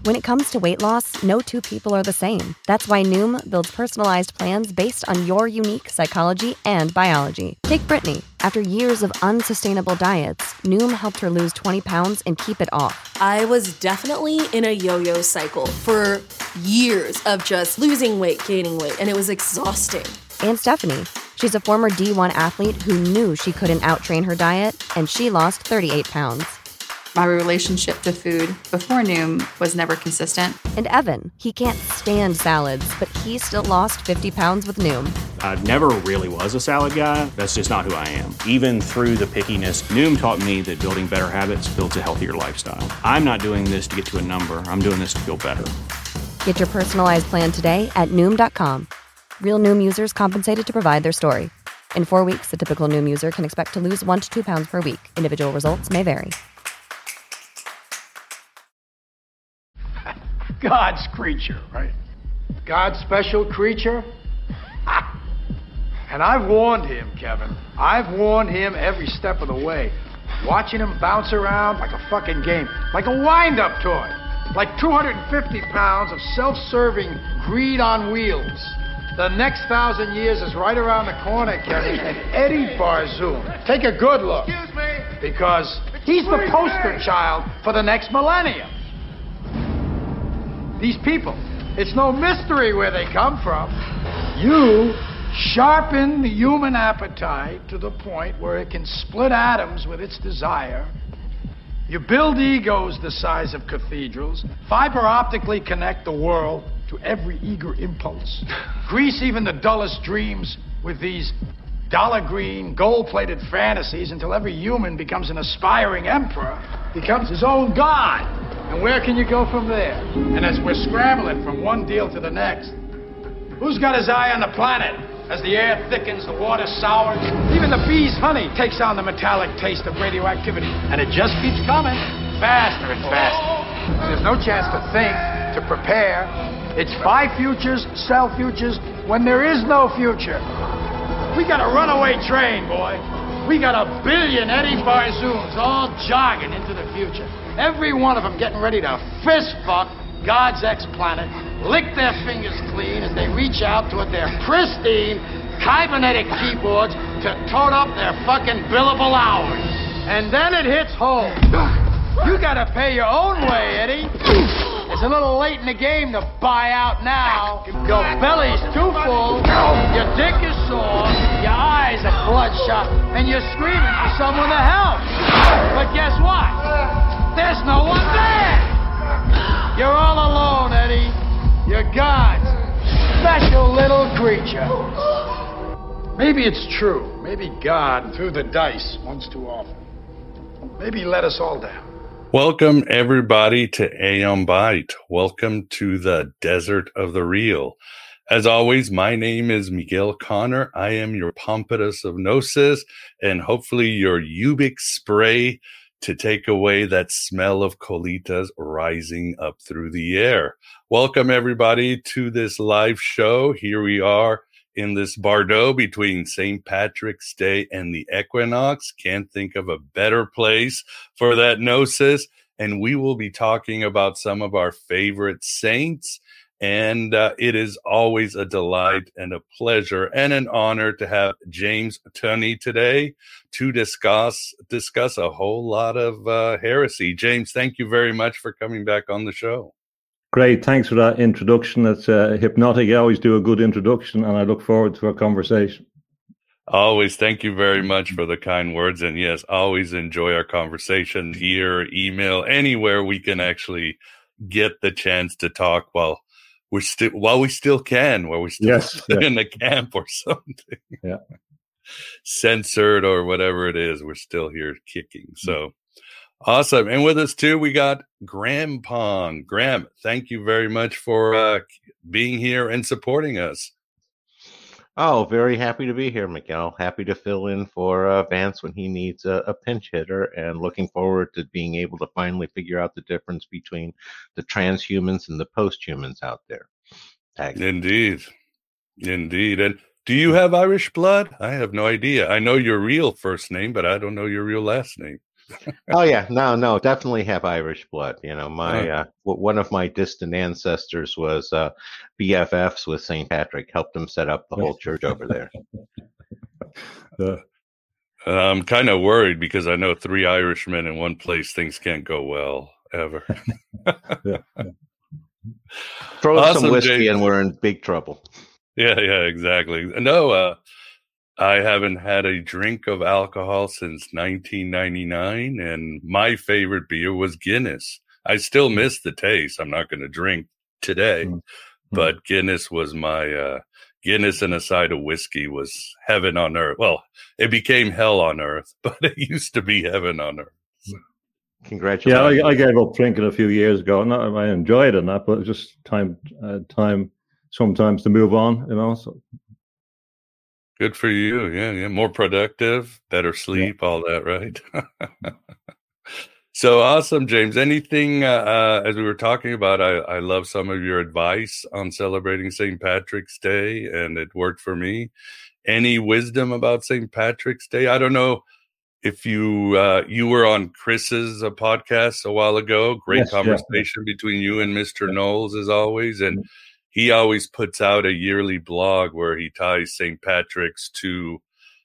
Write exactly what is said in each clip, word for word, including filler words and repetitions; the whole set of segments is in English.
When it comes to weight loss, no two people are the same. That's why Noom builds personalized plans based on your unique psychology and biology. Take Brittany. After years of unsustainable diets, Noom helped her lose twenty pounds and keep it off. I was definitely in a yo-yo cycle for years of just losing weight, gaining weight, and it was exhausting. And Stephanie. She's a former D one athlete who knew she couldn't out-train her diet, and she lost thirty-eight pounds. My relationship to food before Noom was never consistent. And Evan, he can't stand salads, but he still lost fifty pounds with Noom. I never really was a salad guy. That's just not who I am. Even through the pickiness, Noom taught me that building better habits builds a healthier lifestyle. I'm not doing this to get to a number. I'm doing this to feel better. Get your personalized plan today at Noom dot com. Real Noom users compensated to provide their story. In four weeks, the typical Noom user can expect to lose one to two pounds per week. Individual results may vary. God's creature, right? God's special creature? Ha! And I've warned him, Kevin. I've warned him every step of the way. Watching him bounce around like a fucking game, like a wind-up toy, like two hundred fifty pounds of self-serving greed on wheels. The next thousand years is right around the corner, Kevin, and Eddie Barzoon. Take a good look. Excuse me. Because he's the poster child for the next millennium. These people, it's no mystery where they come from. You sharpen the human appetite to the point where it can split atoms with its desire. You build egos the size of cathedrals, fiber optically connect the world to every eager impulse, grease even the dullest dreams with these dollar green, gold-plated fantasies until every human becomes an aspiring emperor, becomes his own god. And where can you go from there? And as we're scrambling from one deal to the next, who's got his eye on the planet? As the air thickens, the water sours, even the bee's honey takes on the metallic taste of radioactivity. And it just keeps coming, faster and faster. There's no chance to think, to prepare. It's buy futures, sell futures, when there is no future. We got a runaway train, boy. We got a billion Eddie Barzoons all jogging into the future. Every one of them getting ready to fist fuck God's ex-planet, lick their fingers clean as they reach out toward their pristine cybernetic keyboards to tote up their fucking billable hours. And then it hits home. You gotta pay your own way, Eddie. It's a little late in the game to buy out now. Your belly's too full, your dick is sore, your eyes are bloodshot, and you're screaming for someone to help. But guess what? There's no one there. You're all alone, Eddie. You're God's special little creature. Maybe it's true. Maybe God threw the dice once too often. Maybe he let us all down. Welcome, everybody, to Aeon Byte. Welcome to the desert of the real. As always, my name is Miguel Connor. I am your Pompatus of Gnosis, and hopefully your Ubix spray to take away that smell of colitas rising up through the air. Welcome, everybody, to this live show. Here we are in this Bordeaux between Saint Patrick's Day and the equinox. Can't think of a better place for that gnosis. And we will be talking about some of our favorite saints. And uh, it is always a delight and a pleasure and an honor to have James Tunney today to discuss discuss a whole lot of uh, heresy. James, thank you very much for coming back on the show. Great. Thanks for that introduction. It's uh, hypnotic. I always do a good introduction, and I look forward to our conversation. Always. Thank you very much for the kind words. And yes, always enjoy our conversation here, email, anywhere we can actually get the chance to talk while we're still, while we still can, while we're still yes, yes. yeah. in a camp or something. Yeah. Censored or whatever it is, we're still here kicking. So awesome. And with us too, we got Graham Pong. Graham, thank you very much for uh, being here and supporting us. Oh, very happy to be here, Miguel. Happy to fill in for uh, Vance when he needs a, a pinch hitter, and looking forward to being able to finally figure out the difference between the transhumans and the posthumans out there. Thanks. Indeed. Indeed. And do you have Irish blood? I have no idea. I know your real first name, but I don't know your real last name. Oh yeah, no, no, definitely have Irish blood. You know, my uh, w- one of my distant ancestors was uh, B F Fs with Saint Patrick. Helped him set up the whole church over there. Uh, I'm kind of worried because I know three Irishmen in one place. Things can't go well ever. yeah. Throw Awesome, some whiskey James. and we're in big trouble. Yeah, yeah, exactly. No, uh, I haven't had a drink of alcohol since nineteen ninety-nine, and my favorite beer was Guinness. I still miss the taste. I'm not going to drink today, Mm. but Guinness was my uh, Guinness and a side of whiskey was heaven on earth. Well, it became hell on earth, but it used to be heaven on earth. So. Congratulations. Yeah, I, I gave up drinking a few years ago. And I enjoyed it, and that, but it's just time, uh, time sometimes to move on. You know, so Good for you. Yeah, yeah. More productive, better sleep, yeah. all that, right? So awesome, James. Anything, uh, uh, as we were talking about, I, I love some of your advice on celebrating Saint Patrick's Day, and it worked for me. Any wisdom about Saint Patrick's Day? I don't know if you uh, you were on Chris's uh, podcast a while ago. Great yes, conversation yeah. between you and Mister Knowles, as always. And mm-hmm. he always puts out a yearly blog where he ties Saint Patrick's to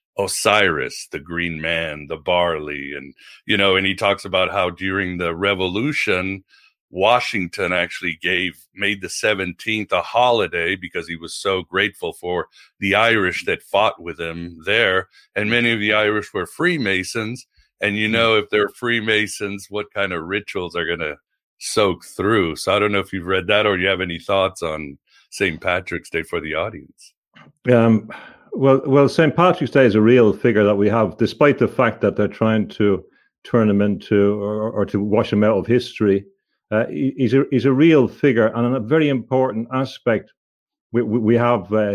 Osiris, the green man, the barley. And, you know, and he talks about how during the revolution, Washington actually gave, made the seventeenth a holiday because he was so grateful for the Irish that fought with him there. And many of the Irish were Freemasons. And, you know, if they're Freemasons, what kind of rituals are going to soak through? So I don't know if you've read that or you have any thoughts on Saint Patrick's Day for the audience. Um, well, well, Saint Patrick's Day is a real figure that we have, despite the fact that they're trying to turn him into or, or to wash him out of history. Uh, he's a he's a real figure, and a very important aspect we we have uh,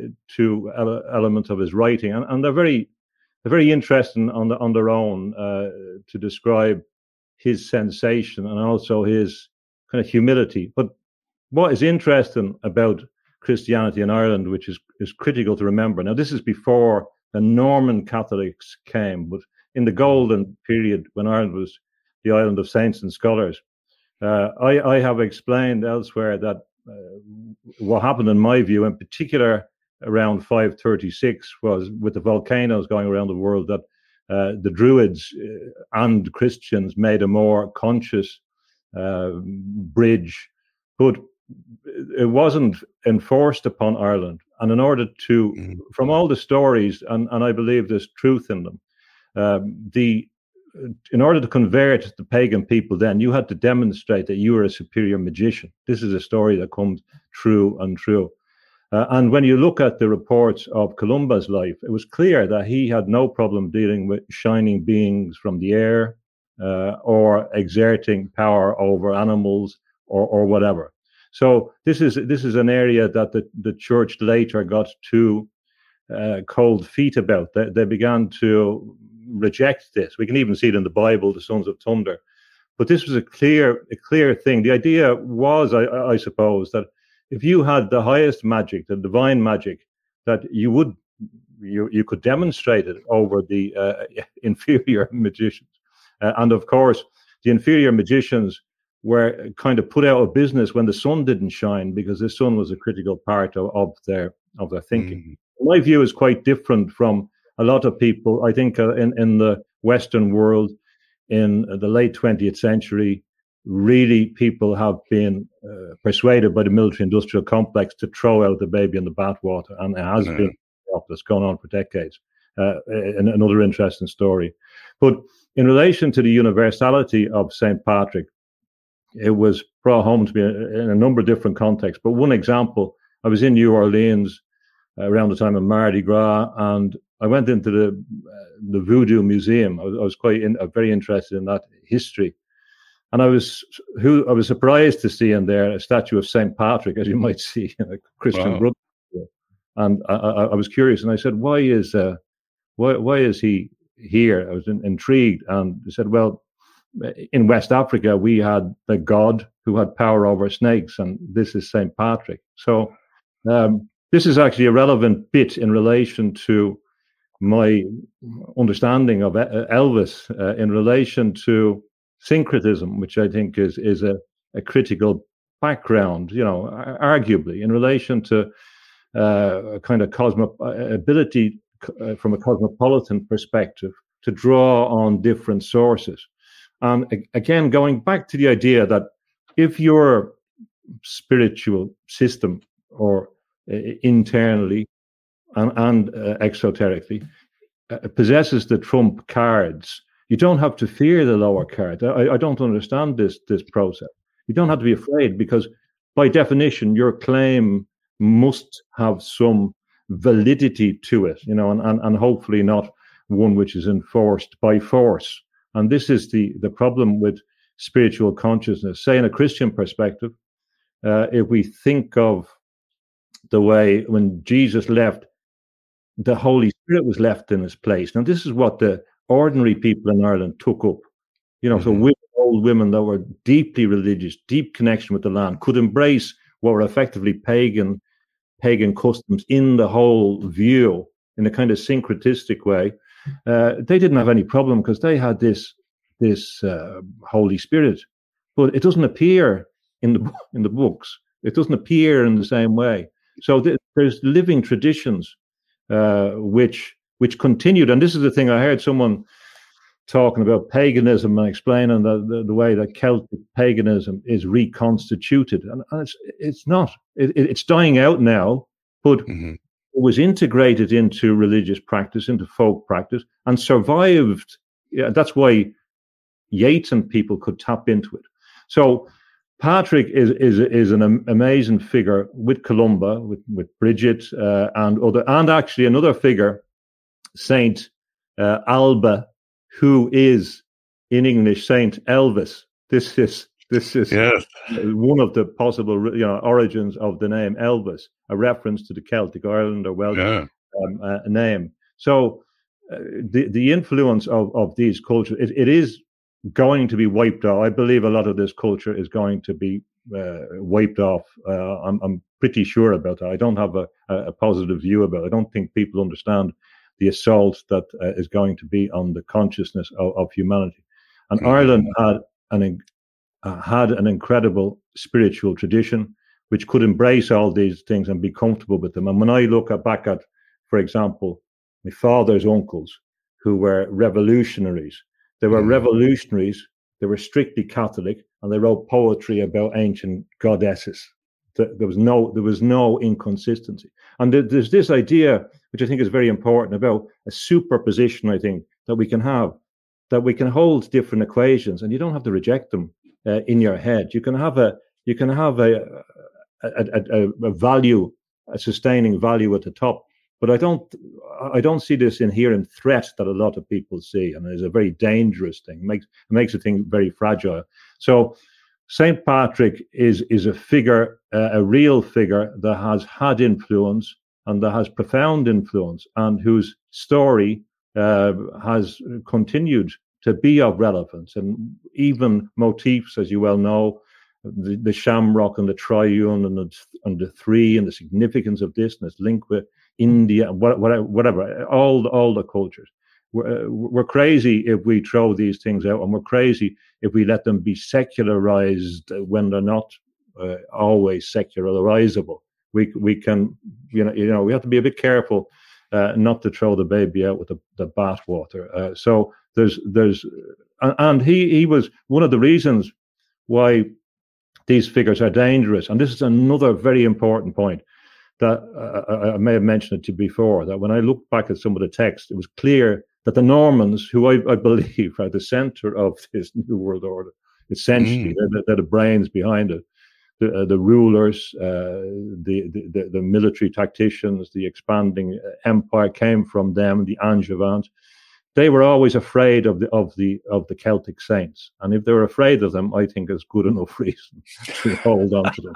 two ele- elements of his writing, and, and they're very they're very interesting on the, on their own uh, to describe his sensation and also his kind of humility. But what is interesting about Christianity in Ireland, which is is critical to remember, now this is before the Norman Catholics came, but in the golden period when Ireland was the island of saints and scholars. Uh, I, I have explained elsewhere that uh, what happened, in my view, in particular around five thirty-six, was with the volcanoes going around the world, that uh, the Druids and Christians made a more conscious uh, bridge, but it wasn't enforced upon Ireland. And in order to, mm-hmm. from all the stories, and, and I believe there's truth in them, um, the in order to convert the pagan people, then you had to demonstrate that you were a superior magician. This is a story that comes true and true. Uh, and when you look at the reports of Columba's life, it was clear that he had no problem dealing with shining beings from the air uh, or exerting power over animals or, or whatever. So this is this is an area that the, the church later got too uh, cold feet about. They, they began to reject this. We can even see it in the Bible, the sons of thunder. But this was a clear, a clear thing. The idea was, I, I suppose, that if you had the highest magic, the divine magic, that you would, you you could demonstrate it over the uh, inferior magicians. Uh, and of course, the inferior magicians were kind of put out of business when the sun didn't shine, because the sun was a critical part of, of their of their thinking. Mm-hmm. My view is quite different from a lot of people. I think uh, in, in the Western world, in the late twentieth century, really people have been uh, persuaded by the military-industrial complex to throw out the baby in the bathwater, and it has mm-hmm. been that's gone on for decades. Uh, and another interesting story. But in relation to the universality of Saint Patrick, it was brought home to me in a number of different contexts. But one example, I was in New Orleans around the time of Mardi Gras, and I went into the uh, the Voodoo Museum. I was, I was quite in, uh, very interested in that history, and I was who I was surprised to see in there a statue of Saint Patrick, as you might see, a Christian wow. brother. And I, I, I was curious, and I said, "Why is uh, why why is he here?" I was in, intrigued, and they said, "Well, in West Africa, we had the god who had power over snakes, and this is Saint Patrick." So um, this is actually a relevant bit in relation to my understanding of Elvis uh, in relation to syncretism, which I think is is a, a critical background, you know, arguably in relation to uh, a kind of cosmo ability uh, from a cosmopolitan perspective to draw on different sources. And again, going back to the idea that if your spiritual system or uh, internally and, and uh, exoterically uh, possesses the trump cards, you don't have to fear the lower cards. I, I don't understand this this process. You don't have to be afraid because, by definition, your claim must have some validity to it, you know, and, and, and hopefully not one which is enforced by force. And this is the, the problem with spiritual consciousness. Say, in a Christian perspective, uh, if we think of the way when Jesus left, the Holy Spirit was left in his place. Now, this is what the ordinary people in Ireland took up. You know, mm-hmm. so women, old women that were deeply religious, deep connection with the land, could embrace what were effectively pagan pagan customs in the whole view, in a kind of syncretistic way. Uh, they didn't have any problem because they had this this uh, Holy Spirit, but it doesn't appear in the in the books. It doesn't appear in the same way. So th- there's living traditions uh, which which continued, and this is the thing. I heard someone talking about paganism and explaining the, the, the way that Celtic paganism is reconstituted, and, and it's it's not. It, it's dying out now, but mm-hmm. it was integrated into religious practice, into folk practice, and survived. Yeah, that's why Yeats and people could tap into it. So Patrick is is is an amazing figure with Columba, with with Bridget, uh, and other, and actually another figure, Saint uh, Alba, who is in English Saint Elvis. This is this is yes. one of the possible, you know, origins of the name Elvis, a reference to the Celtic Ireland or Welsh yeah. um, uh, name. So uh, the the influence of of these cultures, it, it is going to be wiped out. I believe a lot of this culture is going to be uh, wiped off. Uh, I'm I'm pretty sure about that. I don't have a, a positive view about it. I don't think people understand the assault that uh, is going to be on the consciousness of, of humanity. And mm-hmm. Ireland had an uh, had an incredible spiritual tradition which could embrace all these things and be comfortable with them. And when I look at, back at, for example, my father's uncles, who were revolutionaries, they were mm-hmm. revolutionaries, they were strictly Catholic, and they wrote poetry about ancient goddesses. There was no, there was no inconsistency. And there's this idea, which I think is very important, about a superposition, I think, that we can have, that we can hold different equations, and you don't have to reject them uh, in your head. You can have a, you can have a, a, a, a value, a sustaining value at the top. But I don't, I don't see this inherent threat that a lot of people see, and it's a very dangerous thing. It makes it makes a thing very fragile. So Saint Patrick is is a figure, uh, a real figure that has had influence and that has profound influence, and whose story uh, has continued to be of relevance. And even motifs, as you well know, the, the shamrock and the triune and the, and the three, and the significance of this, and its link with India, whatever, whatever, all all the cultures. We're, we're crazy if we throw these things out, and we're crazy if we let them be secularized when they're not uh, always secularizable. We we can, you know, you know, we have to be a bit careful uh, not to throw the baby out with the, the bathwater. Uh, so there's there's, and he he was one of the reasons why these figures are dangerous. And this is another very important point that uh, I, I may have mentioned it to you before, that when I looked back at some of the text, it was clear that the Normans, who I, I believe are the center of this New World Order, essentially, mm. they're, they're the brains behind it, the, uh, the rulers, uh, the, the, the military tacticians, the expanding empire came from them, the Angevins. They were always afraid of the of the of the Celtic saints, and if they were afraid of them, I think it's good enough reason to hold on to them.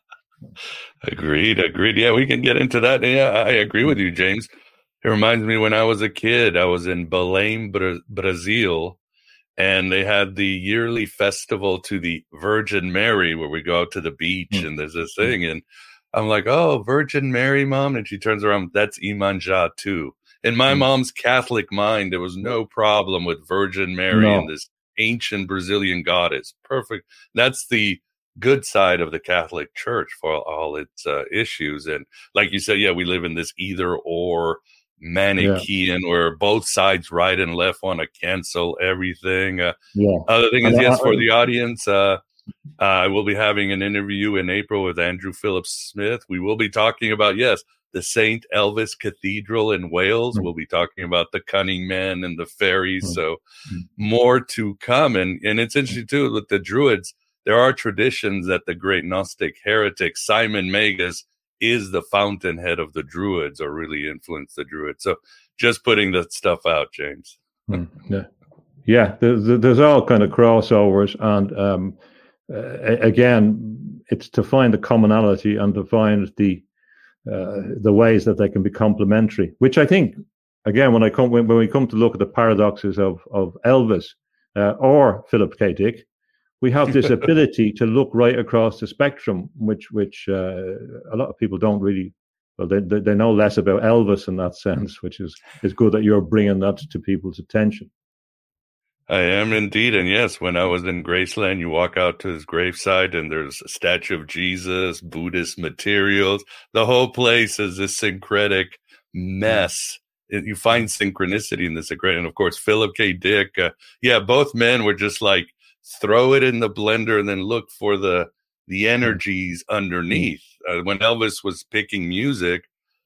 Agreed, agreed. Yeah, we can get into that. Yeah, I agree with you, James. It reminds me when I was a kid, I was in Belém, Bra- Brazil, and they had the yearly festival to the Virgin Mary, where we go out to the beach mm-hmm. and there's this thing. And I'm like, oh, Virgin Mary, Mom. And she turns around, that's Iemanjá too. in my Mm. mom's Catholic mind, there was no problem with Virgin Mary No. and this ancient Brazilian goddess. Perfect. That's the good side of the Catholic Church for all its uh, issues. And like you said, yeah, we live in this either or Manichaean where both sides, right and left, want to cancel everything. Uh, Yeah. other thing is, And yes, I- for the audience, uh, uh, I will be having an interview in April with Andrew Phillips Smith. We will be talking about, yes, the Saint Elvis Cathedral in Wales. Mm. We'll be talking about the Cunning Men and the fairies. Mm. So Mm. more to come. And, and it's interesting, too, with the Druids, there are traditions that the great Gnostic heretic Simon Magus is the fountainhead of the Druids, or really influenced the Druids. So just putting that stuff out, James. Mm, yeah, yeah. There's, there's all kind of crossovers, and um, uh, again, it's to find the commonality and to find the uh, the ways that they can be complementary. Which I think, again, when I come when, when we come to look at the paradoxes of of Elvis uh, or Philip K. Dick, we have this ability to look right across the spectrum, which which uh, a lot of people don't really. Well, they, they they know less about Elvis in that sense, which is is good that you're bringing that to people's attention. I am indeed. And yes, when I was in Graceland, you walk out to his gravesite and there's a statue of Jesus, Buddhist materials. The whole place is this syncretic mess. You find synchronicity in this. And of course, Philip K. Dick. Uh, yeah, both men were just like, throw it in the blender and then look for the the energies underneath. Uh, when Elvis was picking music,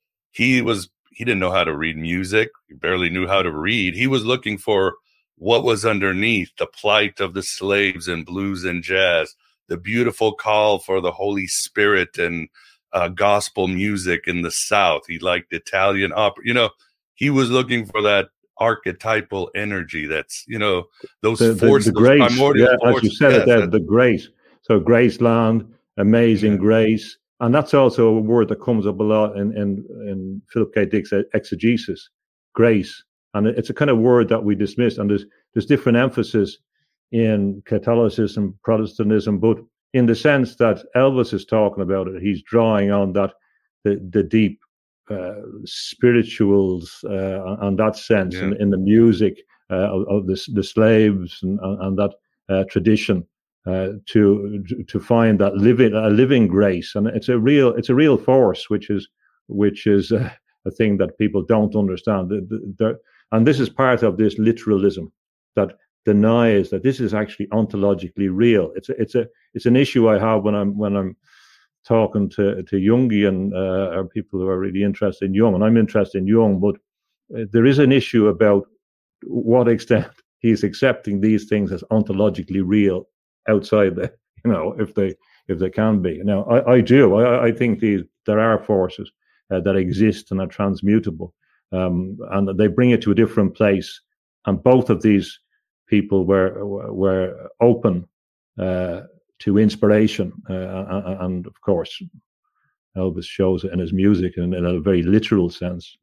he was he didn't know how to read music. He barely knew how to read. He was looking for what was underneath, the plight of the slaves in blues and jazz, the beautiful call for the Holy Spirit and uh, gospel music in the South. He liked Italian opera. You know, he was looking for that archetypal energy. That's, you know, those the, forces, the, the grace, primordial yeah, forces. as you said yes, it there, the grace. So Graceland, amazing Yeah. grace, and that's also a word that comes up a lot in in, in Philip K. Dick's exegesis, grace, and it's a kind of word that we dismiss. And there's there's different emphasis in Catholicism, Protestantism, but in the sense that Elvis is talking about it, he's drawing on that the the deep uh, spirituals uh, and that sense Yeah. in, in the music uh, of, of the the slaves and and that uh, tradition. Uh, to to find that living a living grace, and it's a real it's a real force, which is which is a, a thing that people don't understand. The, the, the, and this is part of this literalism that denies that this is actually ontologically real. It's a, it's a it's an issue I have when I'm when I'm talking to to Jungian uh, or people who are really interested in Jung, and I'm interested in Jung, but uh, there is an issue about what extent he's accepting these things as ontologically real outside the, you know, if they if they can be. Now, I, I do. I, I think these there are forces uh, that exist and are transmutable, um, and they bring it to a different place. And both of these people were were open uh, to inspiration, uh, and of course, Elvis shows it in his music and in a very literal sense.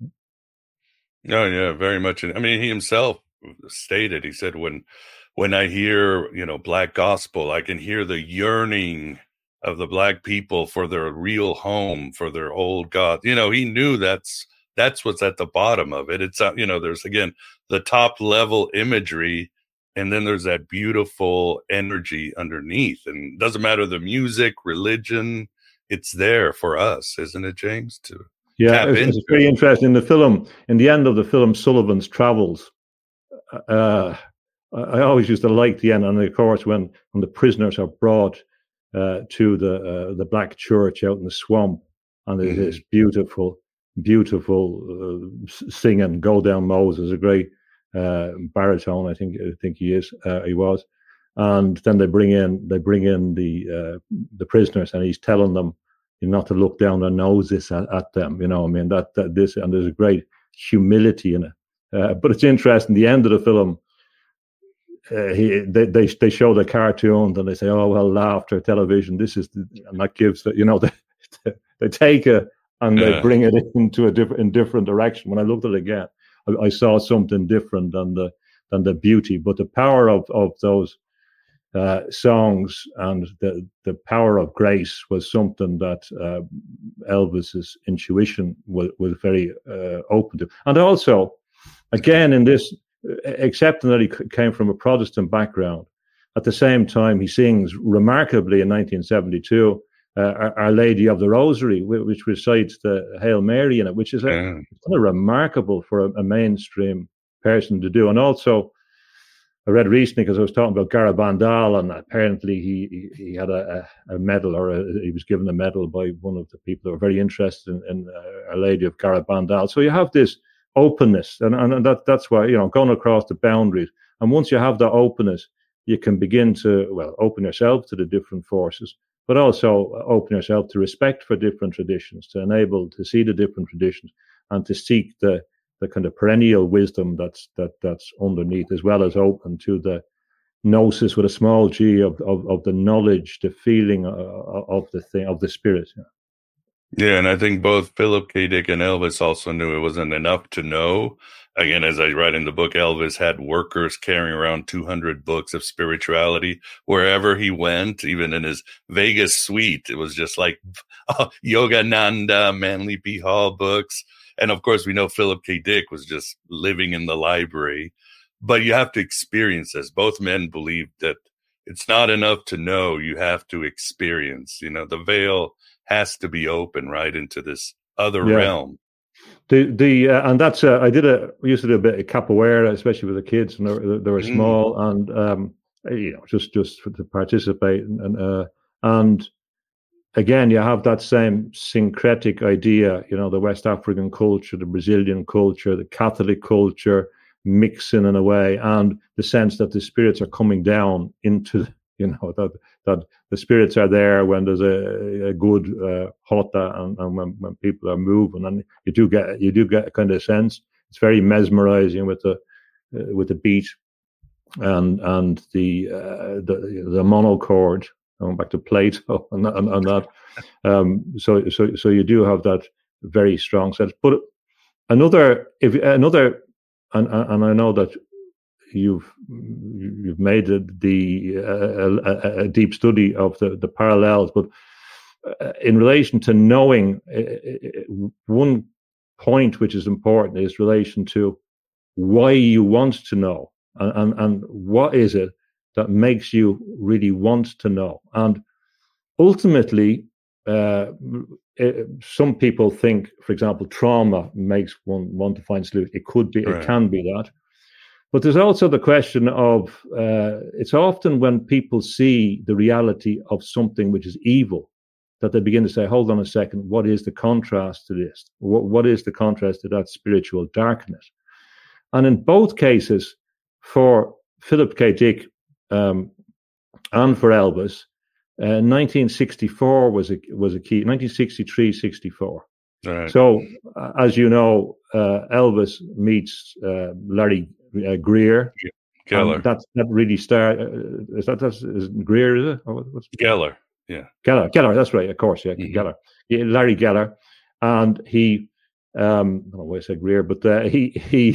Oh yeah, very much. I mean, he himself stated. He said when. When I hear, you know, Black gospel, I can hear the yearning of the Black people for their real home, for their old God. You know, he knew that's that's what's at the bottom of it. It's, uh, you know, there's, again, the top level imagery, and then there's that beautiful energy underneath. And it doesn't matter the music, religion, it's there for us, isn't it, James? To yeah, tap it's, into. it's very interesting. In the film, in the end of the film, Sullivan's Travels, uh, I always used to like the end, and of course, when, when the prisoners are brought uh, to the uh, the Black church out in the swamp, and there's Mm-hmm. this beautiful, beautiful uh, singing, "Go Down Moses," a great uh, baritone, I think I think he is, uh, he was, and then they bring in they bring in the uh, the prisoners, and he's telling them not to look down their noses at, at them. You know, I mean that, that this, and there's a great humility in it. Uh, but it's interesting. The end of the film. Uh, he, they, they they show the cartoons and they say, oh well, laughter, television. This is the, and that gives the, you know, they they take it and Yeah. they bring it into a different in different direction. When I looked at it again, I, I saw something different than the than the beauty, but the power of of those uh, songs, and the the power of grace was something that uh, Elvis's intuition was was very uh, open to, and also, again, in this, accepting that he came from a Protestant background, at the same time he sings remarkably in nineteen seventy-two. Uh, Our Lady of the Rosary, which recites the Hail Mary in it, which is a, yeah. kind of remarkable for a, a mainstream person to do. And also, I read recently, because I was talking about Garabandal, and apparently he he had a, a medal, or a, he was given a medal by one of the people who were very interested in, in uh, Our Lady of Garabandal. So you have this openness, and, and that that's why, you know, going across the boundaries. And once you have that openness, you can begin to, well, open yourself to the different forces, but also open yourself to respect for different traditions, to enable to see the different traditions, and to seek the the kind of perennial wisdom that's that that's underneath, as well as open to the gnosis with a small g of of, of the knowledge, the feeling of, of the thing, of the spirit. Yeah. Yeah, and I think both Philip K. Dick and Elvis also knew it wasn't enough to know. Again, as I write in the book, Elvis had workers carrying around two hundred books of spirituality wherever he went, even in his Vegas suite. It was just like oh, Yogananda, Manly P. Hall books. And of course, we know Philip K. Dick was just living in the library. But you have to experience this. Both men believed that it's not enough to know, you have to experience. You know, the veil has to be open right into this other yeah. realm. The the uh, and that's uh, I did a I used to do a bit of capoeira, especially with the kids, and they were, they were mm. small, and um, you know, just just for, to participate, and and, uh, and again, you have that same syncretic idea, you know, the West African culture, the Brazilian culture, the Catholic culture mixing in a way, and the sense that the spirits are coming down into, you know, that that the spirits are there when there's a, a good uh, hota, and, and when, when people are moving, and you do get you do get a kind of sense. It's very mesmerizing with the uh, with the beat and and the uh, the the monochord, going back to Plato and, and, and that. Um, so so so you do have that very strong sense. But another if another and and I know that you've you've made the, the uh, a, a deep study of the, the parallels, but uh, in relation to knowing, uh, one point which is important is relation to why you want to know, and, and and what is it that makes you really want to know. And ultimately, uh, it, some people think, for example, trauma makes one want to find solution. It could be, right. It can be that. But there's also the question of, uh, it's often when people see the reality of something which is evil that they begin to say, hold on a second, what is the contrast to this? What, what is the contrast to that spiritual darkness? And in both cases, for Philip K. Dick um, and for Elvis, uh, nineteen sixty-four was a, was a key, nineteen sixty-three sixty-four. Right. So, uh, as you know, uh, Elvis meets uh, Larry Uh, Greer, Geller. That that really start. Uh, is that that's is Greer? Is it? Or what's Geller? Yeah, Geller. Geller. That's right. Of course, yeah, mm-hmm. Geller. Yeah, Larry Geller, and he. Um, I don't know why I said Greer, but uh, he he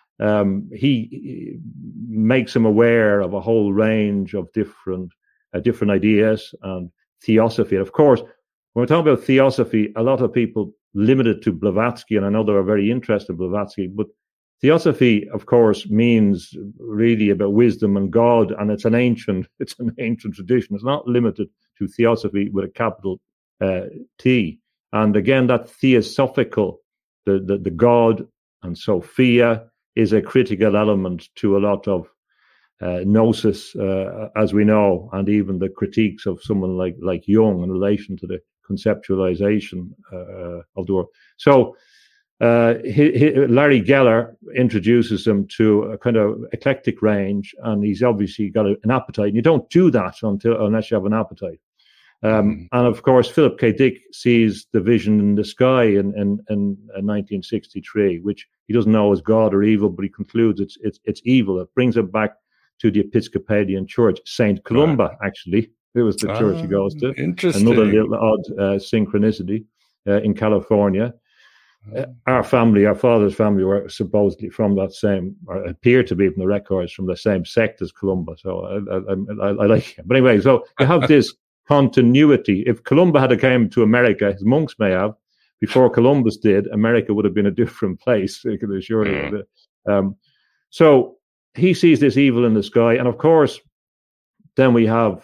um, he makes him aware of a whole range of different uh, different ideas and theosophy. And of course, when we're talking about theosophy, a lot of people limit it to Blavatsky, and I know they are very interested in Blavatsky, but theosophy, of course, means really about wisdom and God, and it's an ancient, it's an ancient tradition. It's not limited to theosophy with a capital uh, T. And again, that theosophical, the, the the God and Sophia is a critical element to a lot of uh, gnosis, uh, as we know, and even the critiques of someone like like Jung in relation to the conceptualization uh, of the world. So. Uh, he, he, Larry Geller introduces him to a kind of eclectic range, and he's obviously got a, an appetite. And you don't do that until unless you have an appetite. Um, mm. And of course, Philip K. Dick sees the vision in the sky in, in, in, in nineteen sixty-three, which he doesn't know is God or evil, but he concludes it's it's it's evil. It brings him back to the Episcopalian Church, Saint Columba. Right. Actually, it was the uh, church he goes to. Interesting. Another little odd uh, synchronicity uh, in California. uh, our family, our father's family, were supposedly from that same, or appear to be from the records, from the same sect as Columba. So I, I, I, I like it. But anyway, so you have this continuity. If Columba had come to America, his monks may have, before Columbus did, America would have been a different place, I can assure you. Um, so he sees this evil in the sky. And of course, then we have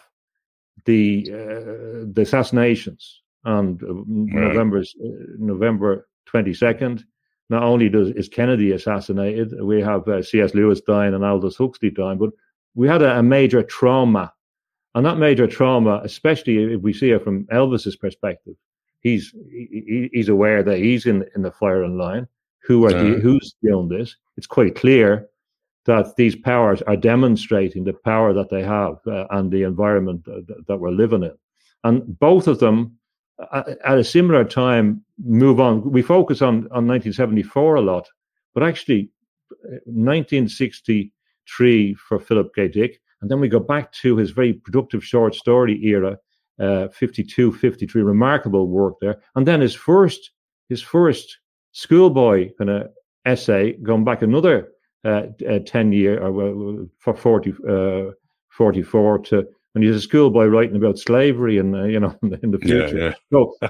the uh, the assassinations on uh, November, uh, November twenty-second. Not only does is Kennedy assassinated, we have uh, C S Lewis dying and Aldous Huxley dying, but we had a, a major trauma. And that major trauma, especially if we see it from Elvis's perspective, he's he, he's aware that he's in, in the firing line. Who are the, who's doing this? It's quite clear that these powers are demonstrating the power that they have uh, and the environment that, that we're living in. And both of them, uh, at a similar time, move on. We focus on, on nineteen seventy-four a lot, but actually nineteen sixty-three for Philip K. Dick, and then we go back to his very productive short story era, uh, fifty-two, fifty-three, remarkable work there. And then his first, his first schoolboy kind of essay, going back another uh, uh, ten year or well, for forty, uh, forty-four to when he was a schoolboy writing about slavery and uh, you know in the future. Yeah, yeah. So uh,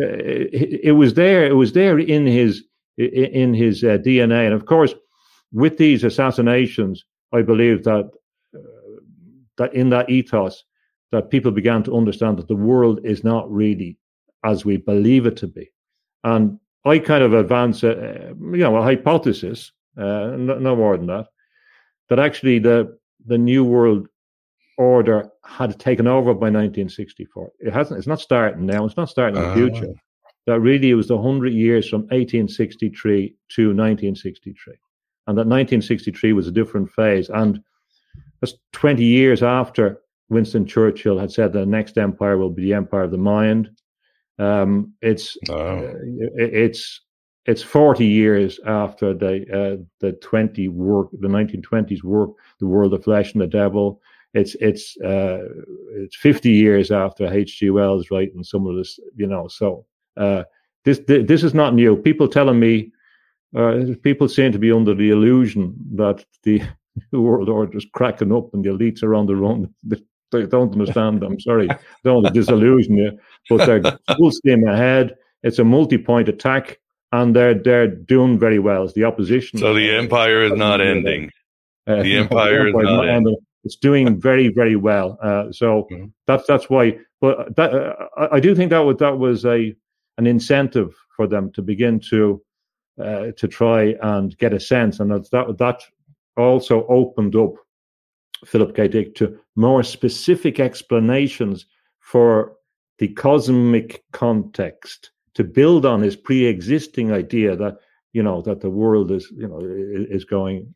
it, it was there. It was there in his in his uh, D N A, and of course, with these assassinations, I believe that uh, that in that ethos, that people began to understand that the world is not really as we believe it to be, and I kind of advance a, you know, a hypothesis, uh, no, no more than that, that actually the the New World Order had taken over by nineteen sixty-four. It hasn't. It's not starting now. It's not starting in the uh, future. That really it was the hundred years from eighteen sixty-three to nineteen sixty-three, and that nineteen sixty-three was a different phase. And that's twenty years after Winston Churchill had said the next empire will be the empire of the mind. Um, it's oh. uh, it's it's forty years after the uh, the twenty work the nineteen twenties work, The World of Flesh and the Devil. It's it's uh, it's fifty years after H G Wells writing some of this, you know. So uh, this this is not new. People telling me, uh, people seem to be under the illusion that the New World Order is cracking up and the elites are on the run. They don't understand. I'm sorry, don't want to disillusion you, but they're full steam ahead. It's a multi-point attack, and they're they're doing very well. It's the opposition. So the empire is not ending. Uh, the empire is not ending. It's doing very, very well. Uh, so mm-hmm. that's that's why. But that, uh, I do think that was that was a an incentive for them to begin to uh, to try and get a sense, and that that, that also opened up Philip K. Dick to more specific explanations for the cosmic context, to build on his pre-existing idea that you know that the world is you know is going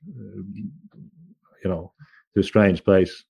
you know. to a strange place.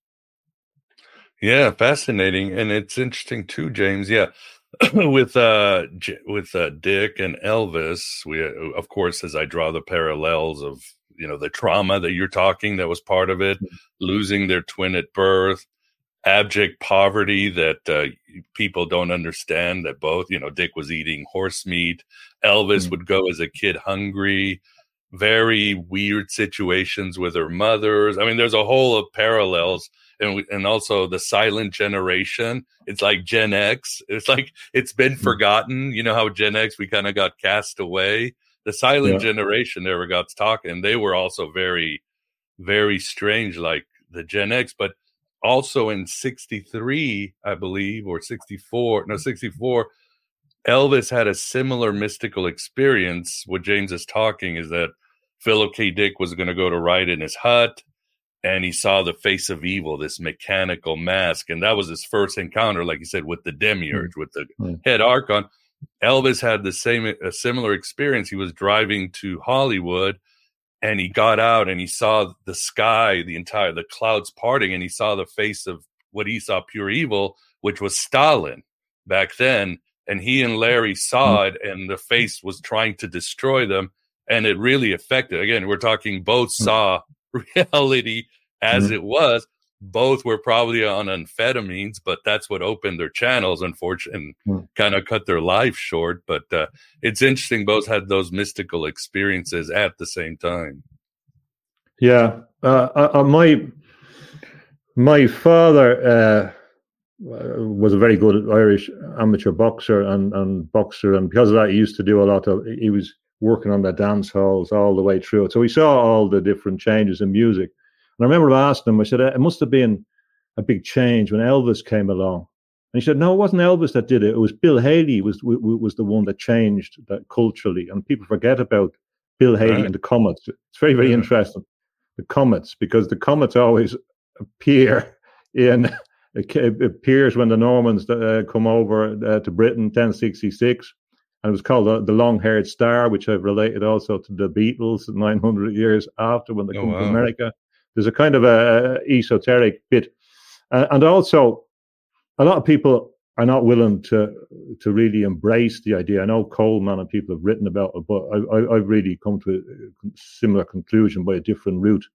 Yeah, fascinating, and it's interesting too, James. Yeah, with uh, J- with uh, Dick and Elvis, we of course, as I draw the parallels of you know the trauma that you're talking, that was part of it, mm-hmm. losing their twin at birth, abject poverty that uh, people don't understand. That both, you know, Dick was eating horse meat, Elvis mm-hmm. would go as a kid hungry. Very weird situations with her mothers. I mean, there's a whole of parallels, and we, and also the silent generation. It's like Gen X. It's like it's been forgotten. You know how Gen X, we kind of got cast away. The silent yeah. generation never got talking. They were also very, very strange, like the Gen X. But also in sixty-three, I believe, or sixty-four, no, sixty-four, Elvis had a similar mystical experience. What James is talking is that Philip K. Dick was going to go to ride in his hut, and he saw the face of evil, this mechanical mask. And that was his first encounter, like you said, with the demiurge, mm-hmm. with the mm-hmm. head archon. Elvis had the same, a similar experience. He was driving to Hollywood, and he got out and he saw the sky, the entire, the clouds parting, and he saw the face of what he saw pure evil, which was Stalin back then. And he and Larry saw it, and the face was trying to destroy them. And it really affected. Again, we're talking both saw reality as mm-hmm. it was. both were probably on amphetamines, but that's what opened their channels, unfortunately, and mm. kind of cut their life short. But uh, it's interesting, both had those mystical experiences at the same time. Yeah. Uh, uh, my, my father uh, was a very good Irish amateur boxer and, and boxer. And because of that, he used to do a lot of, he was working on the dance halls all the way through it. So we saw all the different changes in music. And I remember asking him, I said, it must have been a big change when Elvis came along. And he said, no, it wasn't Elvis that did it. It was Bill Haley was was the one that changed that culturally. And people forget about Bill Haley right. and the Comets. It's very, very yeah. interesting, the Comets, because the Comets always appear in, it appears when the Normans uh, come over uh, to Britain, ten sixty-six. And it was called the, the Long-Haired Star, which I've related also to the Beatles nine hundred years after when they oh, come wow. to America. There's a kind of a esoteric bit. Uh, and also, a lot of people are not willing to to really embrace the idea. I know Coleman and people have written about it, but I, I, I've really come to a similar conclusion by a different route,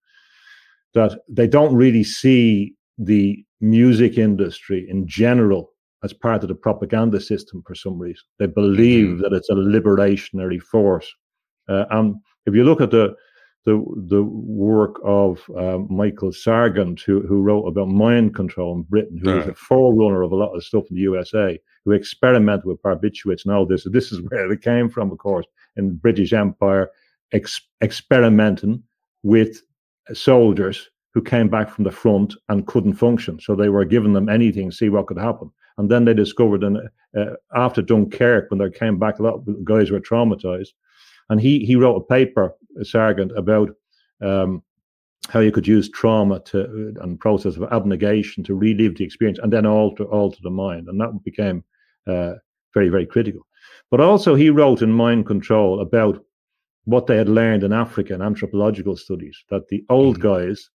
that they don't really see the music industry in general as part of the propaganda system for some reason. They believe mm-hmm. that it's a liberationary force. Uh, and if you look at the the the work of uh, Michael Sargent, who who wrote about mind control in Britain, who yeah. was a forerunner of a lot of stuff in the U S A, who experimented with barbiturates and all this. So this is where it came from, of course, in the British Empire, ex- experimenting with soldiers who came back from the front and couldn't function. So they were giving them anything, see what could happen. And then they discovered, and uh, after Dunkirk, when they came back, a lot of guys were traumatized. And he he wrote a paper, Sargent, about um, how you could use trauma to and process of abnegation to relive the experience and then alter alter the mind, and that became uh, very very critical. But also he wrote in Mind Control about what they had learned in Africa in anthropological studies, that the old mm-hmm. guys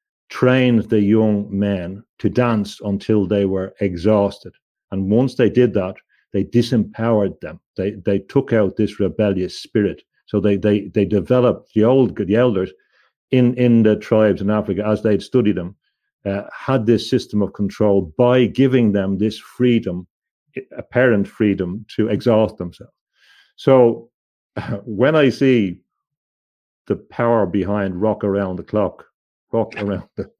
trained the young men to dance until they were exhausted, and once they did that, they disempowered them. They they took out this rebellious spirit. So they they they developed the old the elders in in the tribes in Africa, as they'd studied them, uh, had this system of control by giving them this freedom, apparent freedom to exhaust themselves. So when I see the power behind rock around the clock, rock around the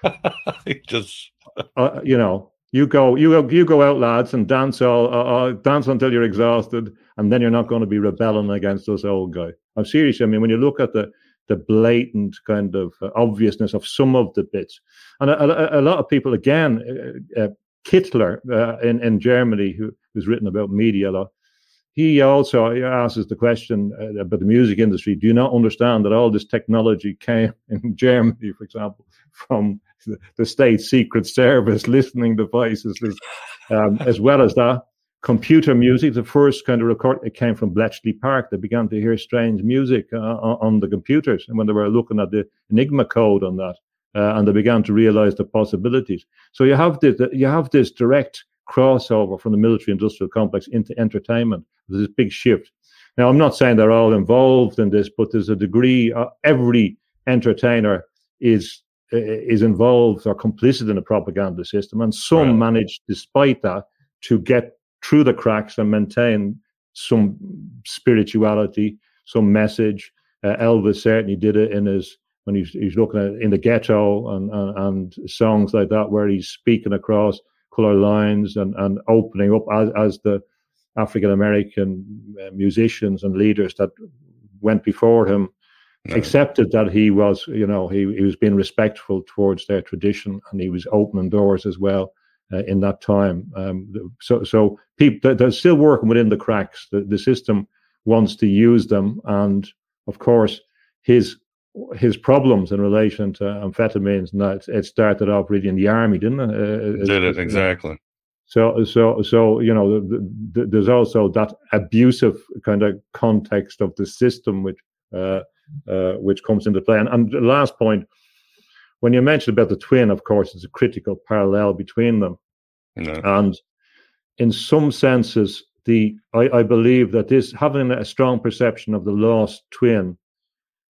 just uh, you know. You go, you go, you go out, lads, and dance all, uh, uh, dance until you're exhausted, and then you're not going to be rebelling against this old guy. I'm serious. I mean, when you look at the the blatant kind of uh, obviousness of some of the bits, and a, a, a lot of people, again, uh, uh, Kittler uh, in in Germany, who who's written about media a lot, he also asks the question uh, about the music industry. Do you not understand that all this technology came in Germany, for example, from the state secret service listening devices, um, as well as that computer music? The first kind of record, it came from Bletchley Park. They began to hear strange music uh, on the computers, and when they were looking at the Enigma code on that, uh, and they began to realize the possibilities. So you have this, you have this direct crossover from the military-industrial complex into entertainment. There's this big shift. Now, I'm not saying they're all involved in this, but there's a degree. Uh, every entertainer is is involved or complicit in a propaganda system, and some right. manage, despite that, to get through the cracks and maintain some spirituality, some message. Uh, Elvis certainly did it in his when he's he's looking at in the ghetto and, and and songs like that, where he's speaking across color lines and and opening up as as the African American uh, musicians and leaders that went before him. No. Accepted that he was, you know, he, he was being respectful towards their tradition, and he was opening doors as well uh, in that time. Um, so, so people they're still working within the cracks. The, the system wants to use them, and of course, his his problems in relation to amphetamines. And that it started off really in the army, didn't it? Uh, Did it exactly? So, so, so you know, the, the, there's also that abusive kind of context of the system, which. Uh, Uh, which comes into play. And, and the last point, when you mentioned about the twin, of course, it's a critical parallel between them. No. And in some senses, the I, I believe that this having a strong perception of the lost twin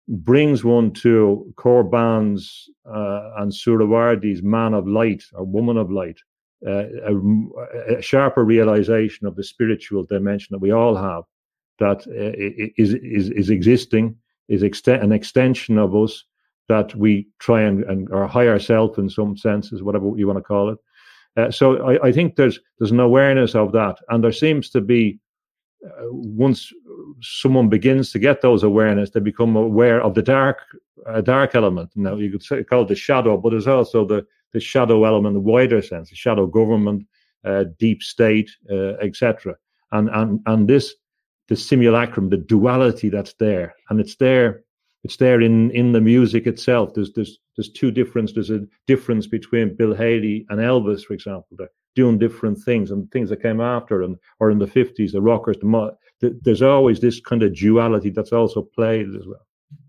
brings one to Corban's uh, and Surawardi's man of light or woman of light, uh, a, a sharper realization of the spiritual dimension that we all have, that uh, is, is, is existing, is ext- an extension of us, that we try and, and our higher self in some senses, whatever you want to call it. Uh, so I, I think there's there's an awareness of that, and there seems to be, uh, once someone begins to get those awareness, they become aware of the dark uh, dark element. Now you could say, call it the shadow, but there's also the, the shadow element in the wider sense, the shadow government, uh, deep state, uh, et cetera. And and and this the simulacrum, the duality that's there, and it's there. It's there in, in the music itself. There's there's there's two difference. There's a difference between Bill Haley and Elvis, for example. They're doing different things, and things that came after, and or in the fifties, the rockers. The, mo- the there's always this kind of duality that's also played as well.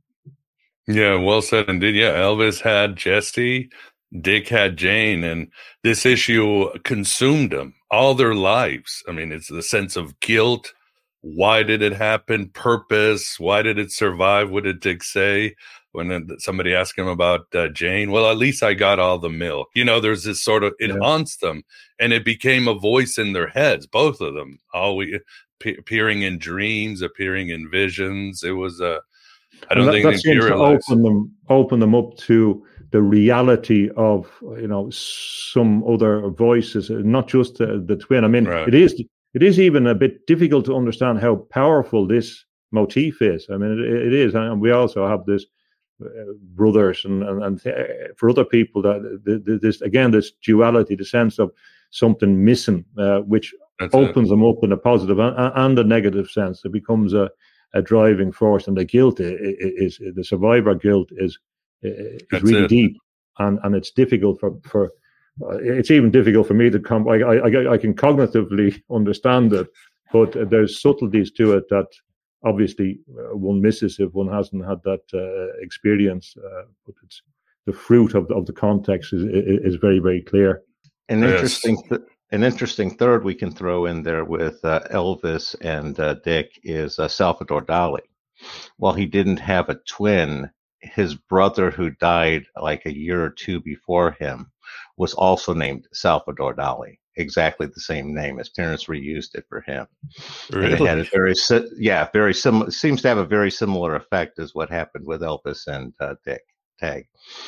Yeah, well said indeed. Yeah, Elvis had Jesse, Dick had Jane, and this issue consumed them all their lives. I mean, it's the sense of guilt. Why did it happen? Purpose. Why did it survive? What did Dick say when somebody asked him about uh, Jane? Well, at least I got all the milk. You know, there's this sort of, it yeah. haunts them, and it became a voice in their heads, both of them, always p- appearing in dreams, appearing in visions. It was a, uh, I don't that, think that seems to open them, open them up to the reality of, you know, some other voices, not just the, the twin. I mean, right. it is. It is even a bit difficult to understand how powerful this motif is. I mean, it, it is, and we also have this uh, brothers, and and, and th- for other people that the, the, this again this duality, the sense of something missing, uh, which That's opens it. them up in a positive and, and a negative sense. It becomes a, a driving force, and the guilt is, is, is the survivor guilt is is That's really it. deep, and and it's difficult for for. Uh, it's even difficult for me to come. I, I I can cognitively understand it, but uh, there's subtleties to it that obviously uh, one misses if one hasn't had that uh, experience. Uh, but it's the fruit of of the context is is, is very very clear. An interesting th- an interesting third we can throw in there with uh, Elvis and uh, Dick is uh, Salvador Dali. While he didn't have a twin, his brother who died like a year or two before him was also named Salvador Dali, exactly the same name. His parents reused it for him. Really? And it had a very, yeah, very similar. Seems to have a very similar effect as what happened with Elvis and uh, Dick Tag.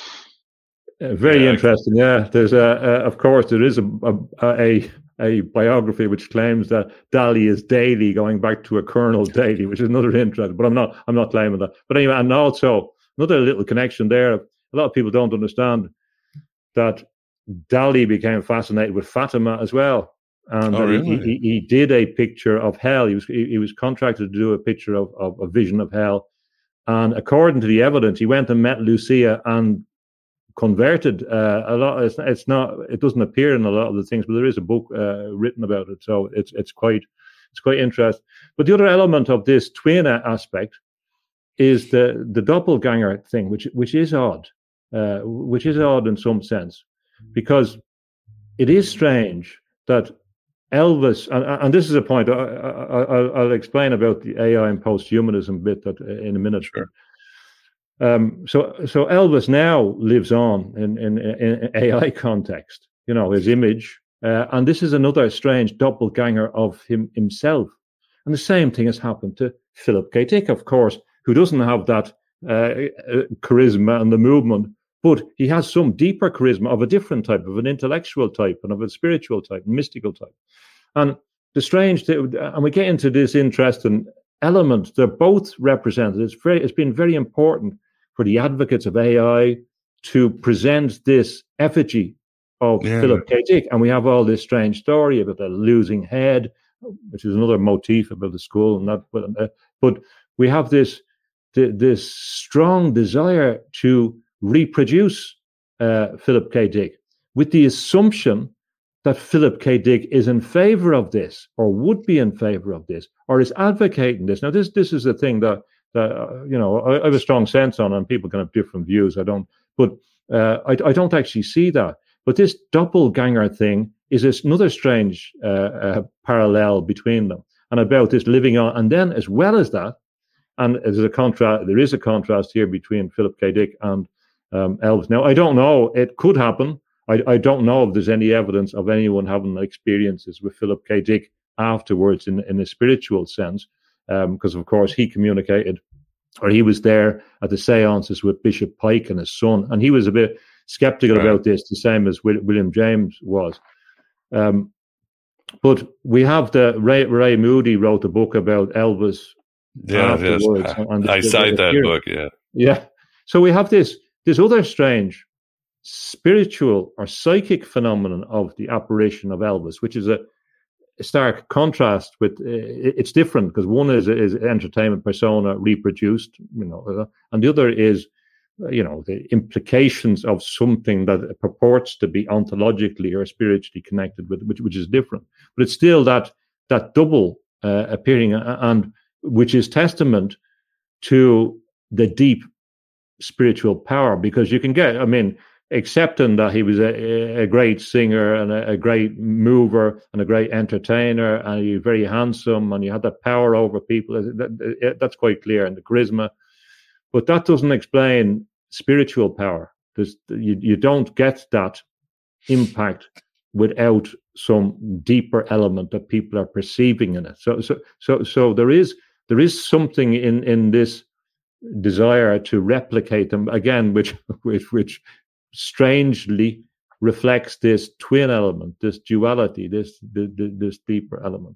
Uh, very yeah. interesting. Yeah, there's a, uh, of course, there is a, a a a biography which claims that Dali is Daly, going back to a Colonel Daly, which is another interest. But I'm not, I'm not claiming that. But anyway, and also another little connection there. A lot of people don't understand that Dali became fascinated with Fatima as well, and oh, really? he, he, he did a picture of hell. He was he, he was contracted to do a picture of, of a vision of hell, and according to the evidence, he went and met Lucia and converted. Uh, a lot. It's, it's not. It doesn't appear in a lot of the things, but there is a book uh, written about it. So it's it's quite it's quite interesting. But the other element of this twin aspect is the the doppelganger thing, which which is odd, uh, which is odd in some sense. Because it is strange that Elvis, and, and this is a point I, I, I, I'll explain about the A I and posthumanism bit that in a minute. Sure. Um, so, so Elvis now lives on in, in, in A I context. You know, his image, uh, and this is another strange doppelganger of him himself. And the same thing has happened to Philip K. Dick, of course, who doesn't have that uh, charisma and the movement. But he has some deeper charisma of a different type, of an intellectual type and of a spiritual type, mystical type. And the strange thing, and we get into this interesting element, they're both represented. It's very, it's been very important for the advocates of A I to present this effigy of yeah. Philip K. Dick. And we have all this strange story about the losing head, which is another motif about the school. And that, but, uh, but we have this, this strong desire to reproduce uh, Philip K. Dick with the assumption that Philip K. Dick is in favor of this, or would be in favor of this, or is advocating this. Now, this this is the thing that, that uh, you know, I, I have a strong sense on, and people can have different views. I don't, but uh, I, I don't actually see that. But this doppelganger thing is this another strange uh, uh, parallel between them, and about this living on. And then, as well as that, And there's a contrast. There is a contrast here between Philip K. Dick and um, Elvis. Now, I don't know. It could happen. I, I don't know if there's any evidence of anyone having experiences with Philip K. Dick afterwards in, in a spiritual sense, because, um, of course, he communicated, or he was there at the seances with Bishop Pike and his son, and he was a bit skeptical right. about this, the same as William James was. Um, but we have the Ray, Ray Moody wrote a book about Elvis. Yeah, yes. And the, I the, cite the that period. book. Yeah, yeah. So we have this this other strange spiritual or psychic phenomenon of the apparition of Elvis, which is a, a stark contrast with. Uh, it's different because one is is entertainment persona reproduced, you know, uh, and the other is, you know, the implications of something that purports to be ontologically or spiritually connected with, which which is different. But it's still that that double uh, appearing, and which is testament to the deep spiritual power, because you can get, I mean, accepting that he was a, a great singer and a, a great mover and a great entertainer, and he was very handsome and he had that power over people. That, that's quite clear, and the charisma. But that doesn't explain spiritual power. There's, you, you don't get that impact without some deeper element that people are perceiving in it. So, so, so, so there is there is something in, in this desire to replicate them again, which which which strangely reflects this twin element, this duality, this this, this deeper element.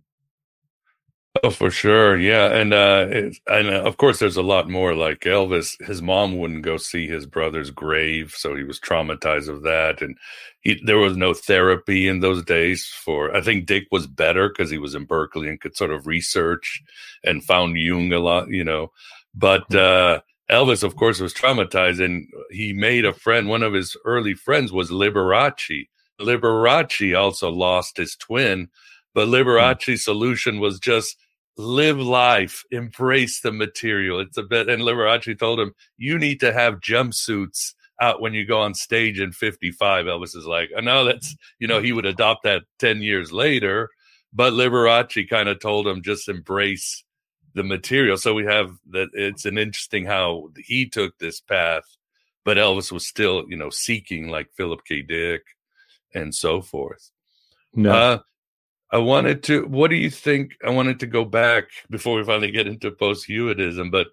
Oh, for sure. Yeah. And, uh, it, and uh, of course, there's a lot more. Like Elvis, his mom wouldn't go see his brother's grave, so he was traumatized of that. And he, there was no therapy in those days for, I think Dick was better because he was in Berkeley and could sort of research and found Jung a lot, you know. But uh, Elvis, of course, was traumatized, and he made a friend. One of his early friends was Liberace. Liberace also lost his twin, but Liberace's solution was just live life, embrace the material. It's a bit, and Liberace told him, you need to have jumpsuits out when you go on stage in fifty-five. Elvis is like, I know that's, you know, he would adopt that ten years later, but Liberace kind of told him, just embrace the material. So we have that. It's an interesting how he took this path, but Elvis was still, you know, seeking like Philip K. Dick and so forth. No. Uh, I wanted to, what do you think? I wanted to go back before we finally get into post-Hewitism, but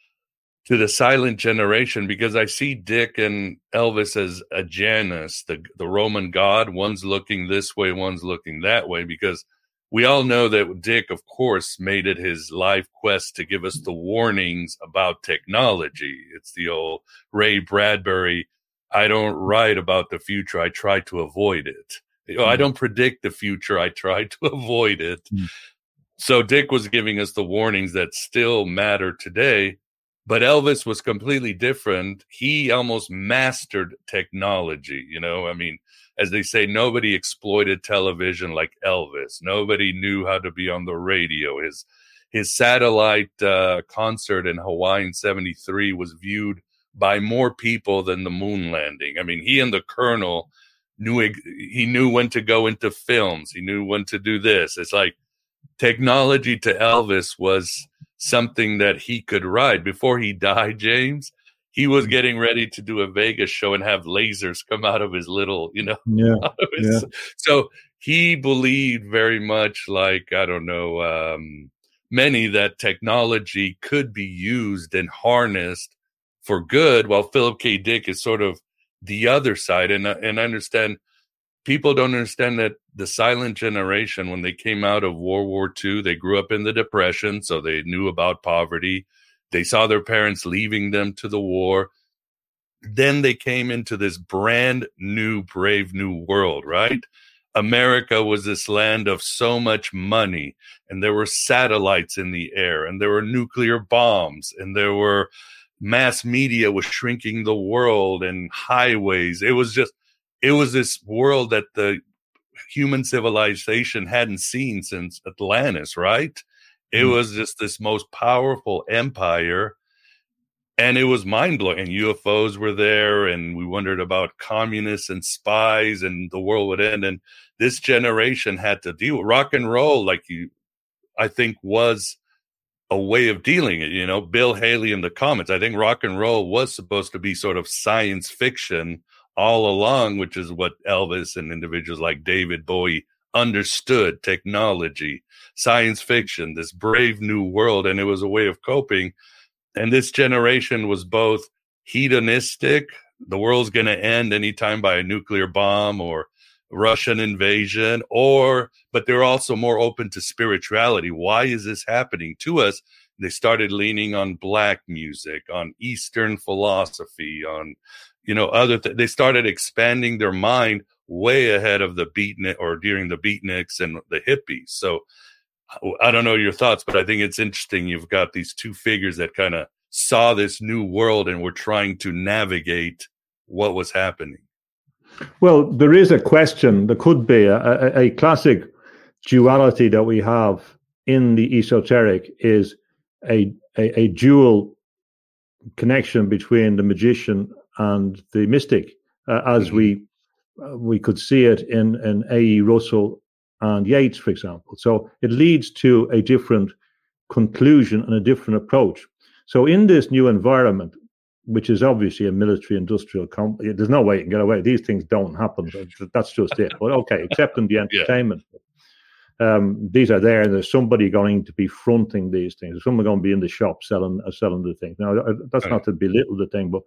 to the silent generation, because I see Dick and Elvis as a Janus, the, the Roman god. One's looking this way, one's looking that way, because we all know that Dick, of course, made it his life quest to give us the warnings about technology. It's the old Ray Bradbury, I don't write about the future, I try to avoid it. You know, I don't predict the future. I try to avoid it. Mm. So Dick was giving us the warnings that still matter today, but Elvis was completely different. He almost mastered technology. You know, I mean, as they say, nobody exploited television like Elvis. Nobody knew how to be on the radio. His his satellite uh, concert in Hawaii in seventy-three was viewed by more people than the moon landing. I mean, he and the Colonel knew he knew when to go into films. He knew when to do this. It's like technology to Elvis was something that he could ride. Before he died, James, he was getting ready to do a Vegas show and have lasers come out of his little, you know. Yeah. his, yeah. So he believed very much like, I don't know, um, many that technology could be used and harnessed for good, while Philip K. Dick is sort of the other side. And, and I understand people don't understand that the silent generation, when they came out of World War Two, they grew up in the Depression, so they knew about poverty. They saw their parents leaving them to the war. Then they came into this brand new, brave new world, right? America was this land of so much money, and there were satellites in the air, and there were nuclear bombs, and there were mass media was shrinking the world, and highways. It was just, it was this world that the human civilization hadn't seen since Atlantis, right? It mm. was just this most powerful empire, and it was mind-blowing. And U F Os were there, and we wondered about communists and spies, and the world would end. And this generation had to deal with rock and roll, like you, I think, was a way of dealing it. You know, Bill Haley in the comments, I think rock and roll was supposed to be sort of science fiction all along, which is what Elvis and individuals like David Bowie understood: technology, science fiction, this brave new world. And it was a way of coping. And this generation was both hedonistic, the world's going to end anytime by a nuclear bomb or Russian invasion, or, but they're also more open to spirituality. Why is this happening to us? They started leaning on Black music, on Eastern philosophy, on, you know, other, th- they started expanding their mind way ahead of the beatnik or during the beatniks and the hippies. So I don't know your thoughts, but I think it's interesting. You've got these two figures that kind of saw this new world and were trying to navigate what was happening. Well, there is a question. There could be a, a, a classic duality that we have in the esoteric is a, a, a dual connection between the magician and the mystic, uh, as mm-hmm. we uh, we could see it in, in A E Russell and Yeats, for example. So it leads to a different conclusion and a different approach. So in this new environment, which is obviously a military industrial company, there's no way you can get away. These things don't happen. That's just it. But okay, except in the entertainment. Yeah. Um, these are there, and there's somebody going to be fronting these things. There's someone going to be in the shop selling uh, selling the thing. Now, that's right. Not to belittle the thing, but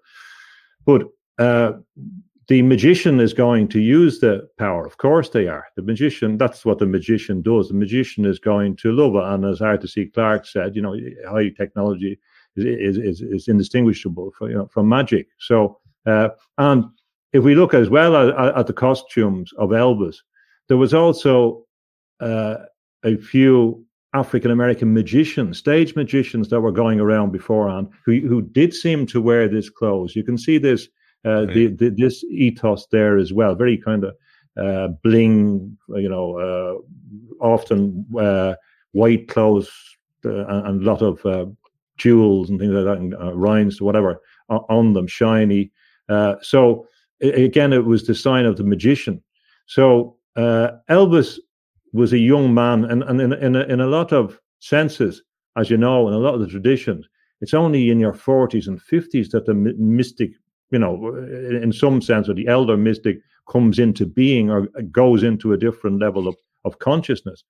but uh, the magician is going to use the power. Of course they are. The magician, that's what the magician does. The magician is going to love it. And as Arthur C. Clarke said, you know, high technology is is is indistinguishable from, you know, from magic. So, uh, and if we look as well at, at the costumes of Elvis, there was also uh, a few African American magicians, stage magicians that were going around beforehand who who did seem to wear this clothes. You can see this uh, right. the, the, this ethos there as well. Very kind of uh, bling, you know, uh, often uh, white clothes uh, and a lot of uh, jewels and things like that, and uh, rhinestones, whatever, on, on them, shiny. Uh, so again, it was the sign of the magician. So uh, Elvis was a young man, and, and in, in, a, in a lot of senses, as you know, in a lot of the traditions, it's only in your forties and fifties that the mystic, you know, in some sense, or the elder mystic comes into being or goes into a different level of, of consciousness.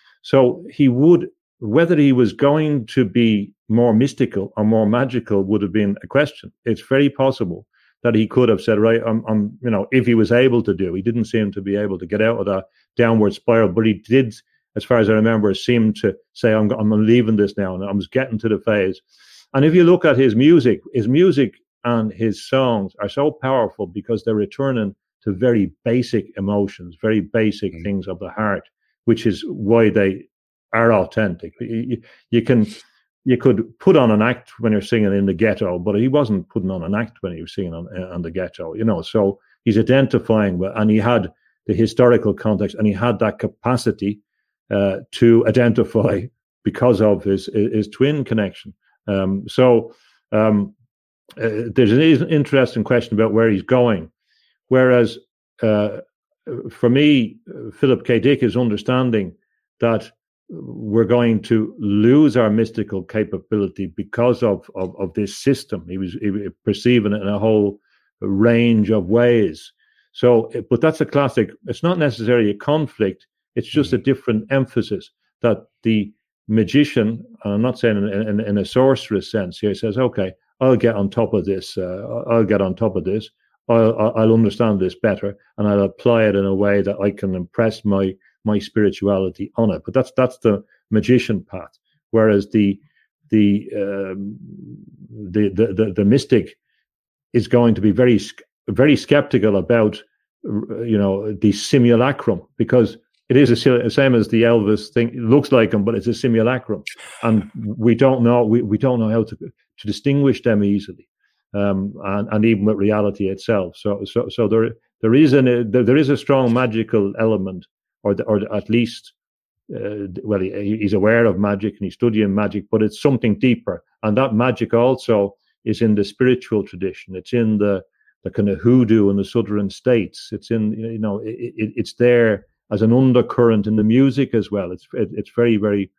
So he would, whether he was going to be more mystical or more magical would have been a question. It's very possible that he could have said, right, I'm, I'm, you know, if he was able to do, he didn't seem to be able to get out of that downward spiral, but he did, as far as I remember, seem to say, I'm, I'm leaving this now, and I'm getting to the phase. And if you look at his music, his music and his songs are so powerful because they're returning to very basic emotions, very basic mm-hmm. things of the heart, which is why they are authentic. You, you can, you could put on an act when you're singing in the ghetto, but he wasn't putting on an act when he was singing on, on the ghetto, you know. So he's identifying with, and he had the historical context, and he had that capacity uh, to identify because of his his twin connection. Um, so um, uh, there's an interesting question about where he's going. Whereas uh, for me, Philip K. Dick is understanding that we're going to lose our mystical capability because of, of, of this system. He was, he was perceiving it in a whole range of ways. So, but that's a classic. It's not necessarily a conflict. It's just mm-hmm. a different emphasis that the magician, I'm not saying in, in, in a sorceress sense here, says, okay, I'll get on top of this. Uh, I'll get on top of this. I'll, I'll understand this better, and I'll apply it in a way that I can impress my my spirituality on it. But that's that's the magician path. Whereas the the um, the, the the the mystic is going to be very very skeptical about, you know, the simulacrum, because it is the same as the Elvis thing. It looks like him, but it's a simulacrum, and we don't know we, we don't know how to to distinguish them easily, um, and and even with reality itself. So so so there there is an there, there is a strong magical element. Or, the, or at least, uh, well, he, he's aware of magic and he's studying magic, but it's something deeper. And that magic also is in the spiritual tradition. It's in the, the kind of hoodoo in the southern states. It's in, you know, it, it, it's there as an undercurrent in the music as well. It's it, it's very, very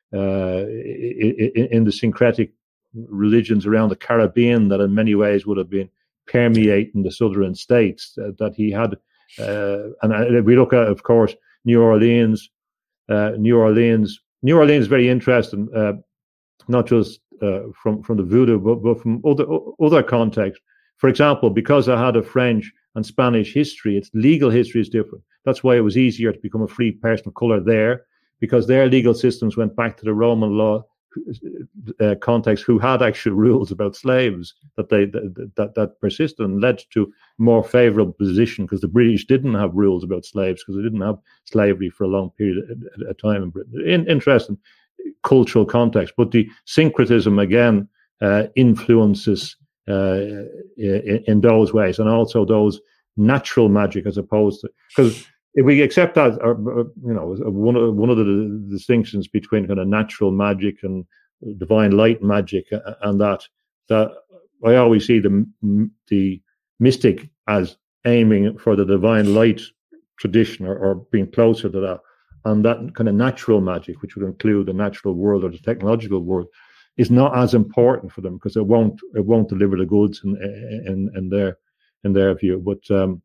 uh, in, in the syncretic religions around the Caribbean that in many ways would have been permeating the southern states, uh, that he had. Uh, and if we look at, of course, New Orleans, uh, New Orleans, New Orleans is very interesting, uh, not just uh, from, from the voodoo, but, but from other, other contexts. For example, because I had a French and Spanish history, its legal history is different. That's why it was easier to become a free person of color there, because their legal systems went back to the Roman law uh, context, who had actual rules about slaves that they that that, that persisted and led to more favorable position, because the British didn't have rules about slaves because they didn't have slavery for a long period of time in Britain. In, interesting cultural context, but the syncretism again uh, influences uh, in, in those ways, and also those natural magic as opposed to, because if we accept that, or, you know, one of one of the distinctions between kind of natural magic and divine light magic, and that that I always see the the mystic as aiming for the divine light tradition, or, or being closer to that, and that kind of natural magic, which would include the natural world or the technological world, is not as important for them because it won't it won't deliver the goods in in, in their in their view. But um,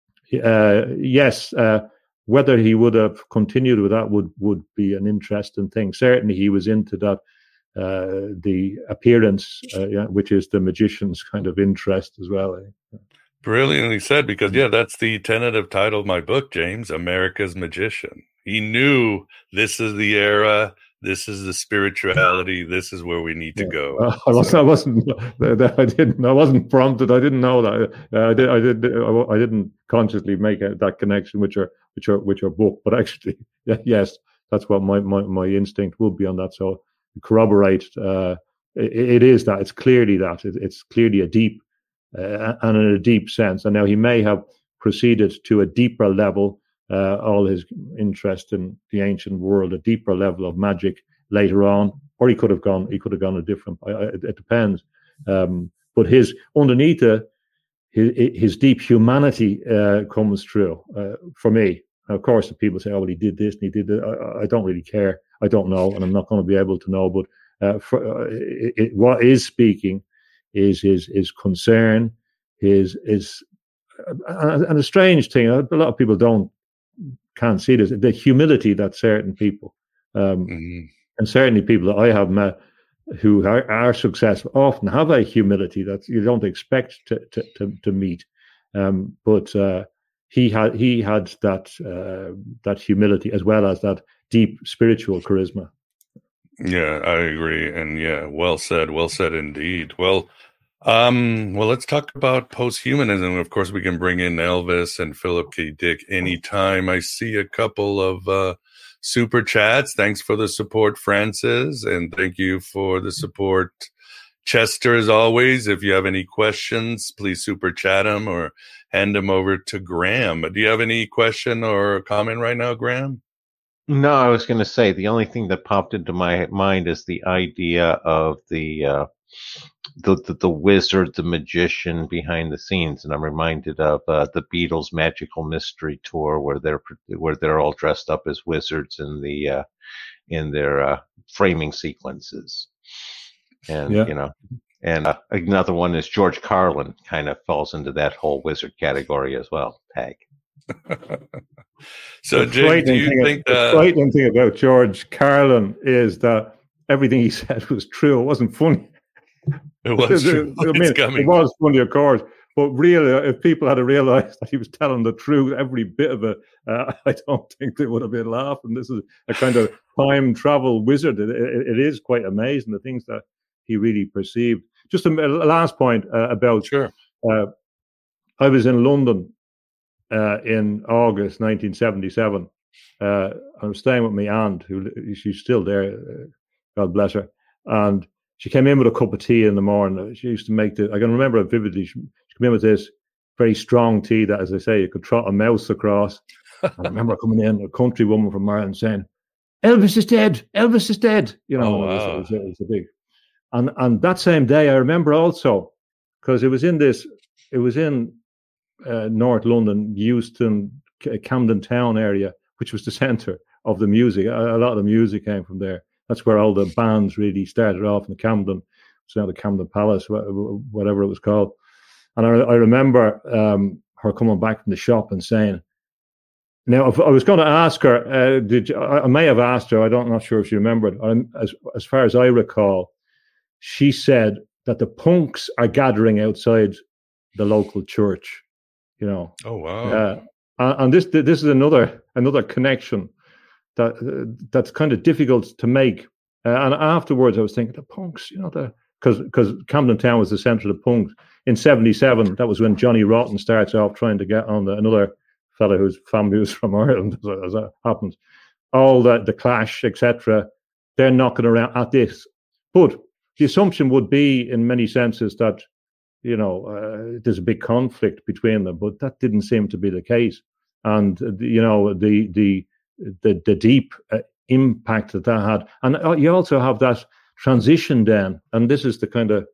uh, yes, uh, whether he would have continued with that would would be an interesting thing. Certainly, he was into that. Uh, the appearance, uh, yeah, which is the magician's kind of interest as well. Eh? Brilliantly said, because yeah, that's the tentative title of my book, James, America's Magician. He knew this is the era, this is the spirituality, this is where we need to yeah. go. Uh, I wasn't, I wasn't, I didn't, I wasn't prompted. I didn't know that. Uh, I did, I did, I didn't consciously make a, that connection with your, with your, with your book. But actually, yes, that's what my, my, my instinct would be on that. So corroborate. Uh, it, it is that. It's clearly that. It, it's clearly a deep, uh, and in a deep sense. And now he may have proceeded to a deeper level. Uh, all his interest in the ancient world, a deeper level of magic later on, or he could have gone. He could have gone a different. It, it depends. Um, but his underneath it, his, his deep humanity uh, comes through uh, for me. Of course, the people say, "Oh, well, he did this and he did that." I, I don't really care. I don't know, and I'm not going to be able to know. But uh, for, uh, it, it, what is speaking is his his concern, his is, uh, and a strange thing. A lot of people don't can't see this. The humility that certain people, um, mm-hmm. and certainly people that I have met who are, are successful, often have a humility that you don't expect to to to, to meet. Um, but uh, he had he had that uh, that humility as well as that deep spiritual charisma. Yeah, I agree, and yeah, well said, well said indeed. Well, um, well, let's talk about posthumanism. Of course, we can bring in Elvis and Philip K. Dick anytime. I see a couple of uh, super chats. Thanks for the support, Francis, and thank you for the support, Chester. As always, if you have any questions, please super chat them or hand them over to Graham. Do you have any question or comment right now, Graham? No, I was going to say the only thing that popped into my mind is the idea of the, uh, the the the wizard, the magician behind the scenes, and I'm reminded of uh, the Beatles' Magical Mystery Tour, where they're where they're all dressed up as wizards in the uh, in their uh, framing sequences, and yeah. you know, and uh, another one is George Carlin, kind of falls into that whole wizard category as well. Tag. So, Jim, do you think that the frightening thing about George Carlin is that everything he said was true? It wasn't funny. It was true. I mean, it was funny, of course, but really, if people had realized that he was telling the truth, every bit of it, uh, I don't think they would have been laughing. This is a kind of time travel wizard. It, it, it is quite amazing, the things that he really perceived. Just a, a last point uh, about, sure. Uh, I was in London uh, in August nineteen seventy-seven. Uh, I was staying with my aunt, who she's still there, uh, God bless her, and she came in with a cup of tea in the morning. She used to make the, I can remember it vividly. She, she came in with this very strong tea that, as I say, you could trot a mouse across. I remember coming in, a country woman from Ireland saying, "Elvis is dead, Elvis is dead." You know, oh, wow. it, was, it, was, it was a big. And and that same day, I remember also, because it was in this, it was in uh, North London, Euston, Camden Town area, which was the centre of the music. A, a lot of the music came from there. That's where all the bands really started off in the Camden. It's now the Camden Palace, whatever it was called. And I, I remember um, her coming back from the shop and saying, now, if I was going to ask her, uh, did you, I, I may have asked her, I don't, I'm not sure if she remembered. As, as far as I recall, she said that the punks are gathering outside the local church, you know. Oh, wow. Uh, and, and this this is another another connection that uh, that's kind of difficult to make. Uh, and afterwards, I was thinking, the punks, you know, the because because Camden Town was the centre of the punks. In seventy-seven, that was when Johnny Rotten starts off trying to get on the, another fellow whose family was from Ireland, as, as that happens. All the, the Clash, et cetera, they're knocking around at this. But the assumption would be, in many senses, that, you know, uh, there's a big conflict between them, but that didn't seem to be the case. And, uh, you know, the the the, the deep uh, impact that that had. And uh, you also have that transition then, and this is the kind of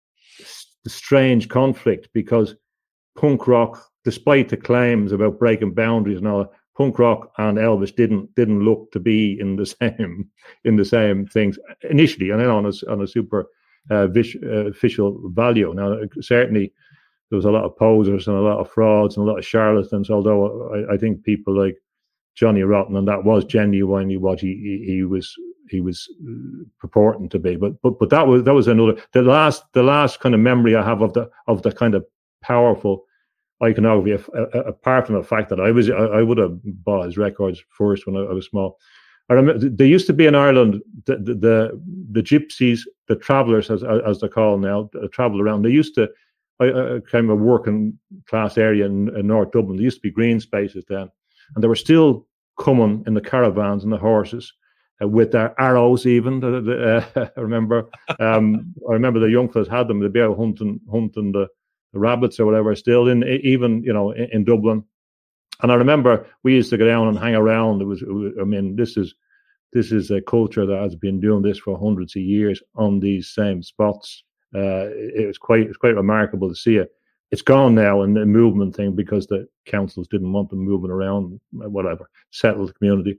the strange conflict, because punk rock, despite the claims about breaking boundaries and all that, punk rock and Elvis didn't didn't look to be in the same in the same things initially, and then on a on a super uh, vis, uh, official value. Now, certainly there was a lot of posers and a lot of frauds and a lot of charlatans. Although I, I think people like Johnny Rotten, and that was genuinely what he he, he was he was purporting to be. But but but that was that was another the last the last kind of memory I have of the of the kind of powerful iconography, apart from the fact that I was, I, I would have bought his records first when I, I was small. I remember there used to be in Ireland the the the, the gypsies, the travellers, as as they're called now, travel around. They used to, I, I came a working class area in, in North Dublin. There used to be green spaces then, and they were still coming in the caravans and the horses uh, with their arrows. Even the, the, uh, I remember, um, I remember the young fellas had them. They'd be out hunting, hunting the. the rabbits or whatever, still in, even, you know, in, in Dublin. And I remember we used to go down and hang around. It was, it was, I mean, this is, this is a culture that has been doing this for hundreds of years on these same spots. Uh, it was quite, it's quite remarkable to see it. It's gone now in the movement thing because the councils didn't want them moving around, whatever, settled community.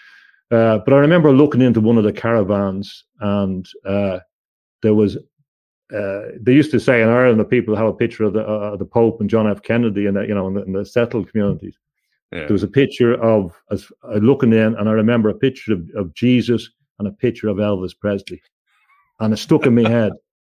Uh, but I remember looking into one of the caravans, and uh, there was, Uh, they used to say in Ireland that people have a picture of the uh, the Pope and John F. Kennedy, in the, you know, in the, in the settled communities. Yeah. There was a picture of as uh, looking in, and I remember a picture of, of Jesus and a picture of Elvis Presley, and it stuck in my head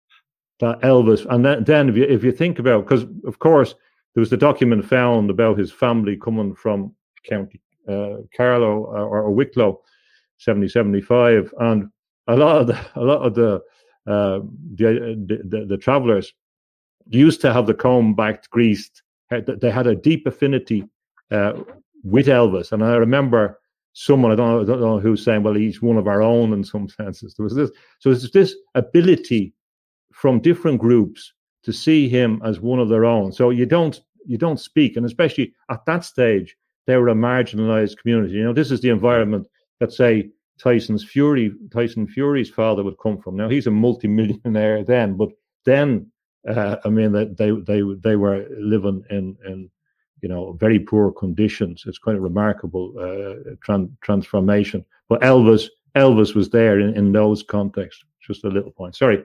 that Elvis. And then, then if you if you think about, because of course there was the document found about his family coming from County uh, Carlow or, or Wicklow, seventy seventy-five, and a lot of the a lot of the Uh, the, the, the, the travellers used to have the comb back greased. They had a deep affinity uh, with Elvis. And I remember someone, I don't, know, I don't know who's saying, well, he's one of our own in some senses. There was this, so it's this ability from different groups to see him as one of their own. So you don't you don't speak. And especially at that stage, they were a marginalized community. You know, this is the environment that, say, Tyson's Fury, Tyson Fury's father would come from. Now he's a multi-millionaire then, but then uh, I mean they they they they were living in in you know very poor conditions. It's quite a remarkable uh, tran- transformation. But Elvis Elvis was there in, in those contexts. Just a little point. Sorry.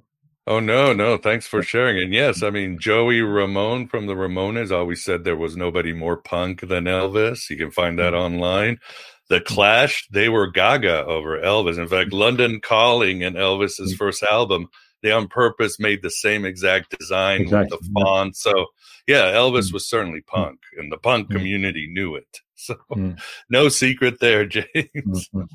Oh no, no, thanks for sharing. And yes, I mean Joey Ramone from the Ramones always said there was nobody more punk than Elvis. You can find that online. The Clash, they were gaga over Elvis. In fact, London Calling and Elvis's first album, they on purpose made the same exact design exactly. with the font. So, yeah, Elvis mm. was certainly punk, and the punk mm. community knew it. So, mm. no secret there, James. Mm-hmm.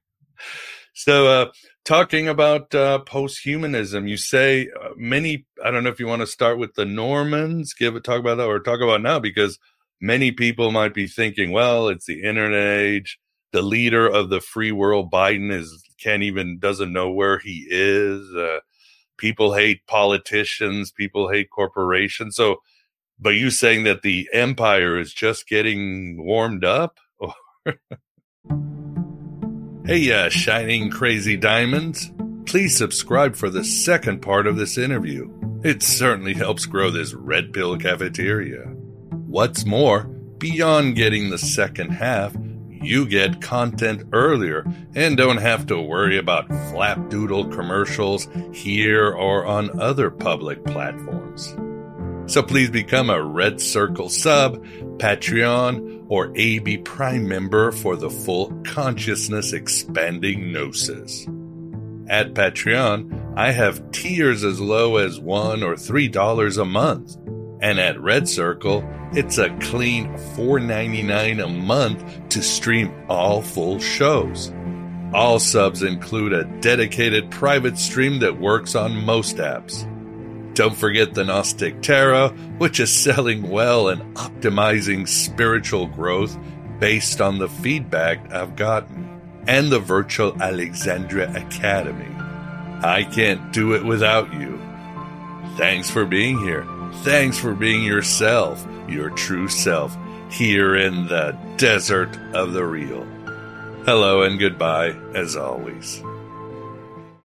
So, uh, talking about uh, post-humanism, you say uh, many, I don't know if you want to start with the Normans, give a talk about that, or talk about now, because many people might be thinking, well, it's the internet age. The leader of the free world, Biden, is can't even doesn't know where he is. Uh, people hate politicians. People hate corporations. So, but you saying that the empire is just getting warmed up? Hey, uh, shining crazy diamonds. Please subscribe for the second part of this interview. It certainly helps grow this Red Pill cafeteria. What's more, beyond getting the second half, you get content earlier and don't have to worry about flapdoodle commercials here or on other public platforms. So please become a Red Circle sub, Patreon, or A B Prime member for the full consciousness expanding gnosis. At Patreon, I have tiers as low as one or three dollars a month. And at Red Circle, it's a clean four ninety-nine a month to stream all full shows. All subs include a dedicated private stream that works on most apps. Don't forget the Gnostic Tarot, which is selling well and optimizing spiritual growth based on the feedback I've gotten, and the virtual Alexandria Academy. I can't do it without you. Thanks for being here. Thanks for being yourself, your true self, here in the desert of the real. Hello and goodbye, as always.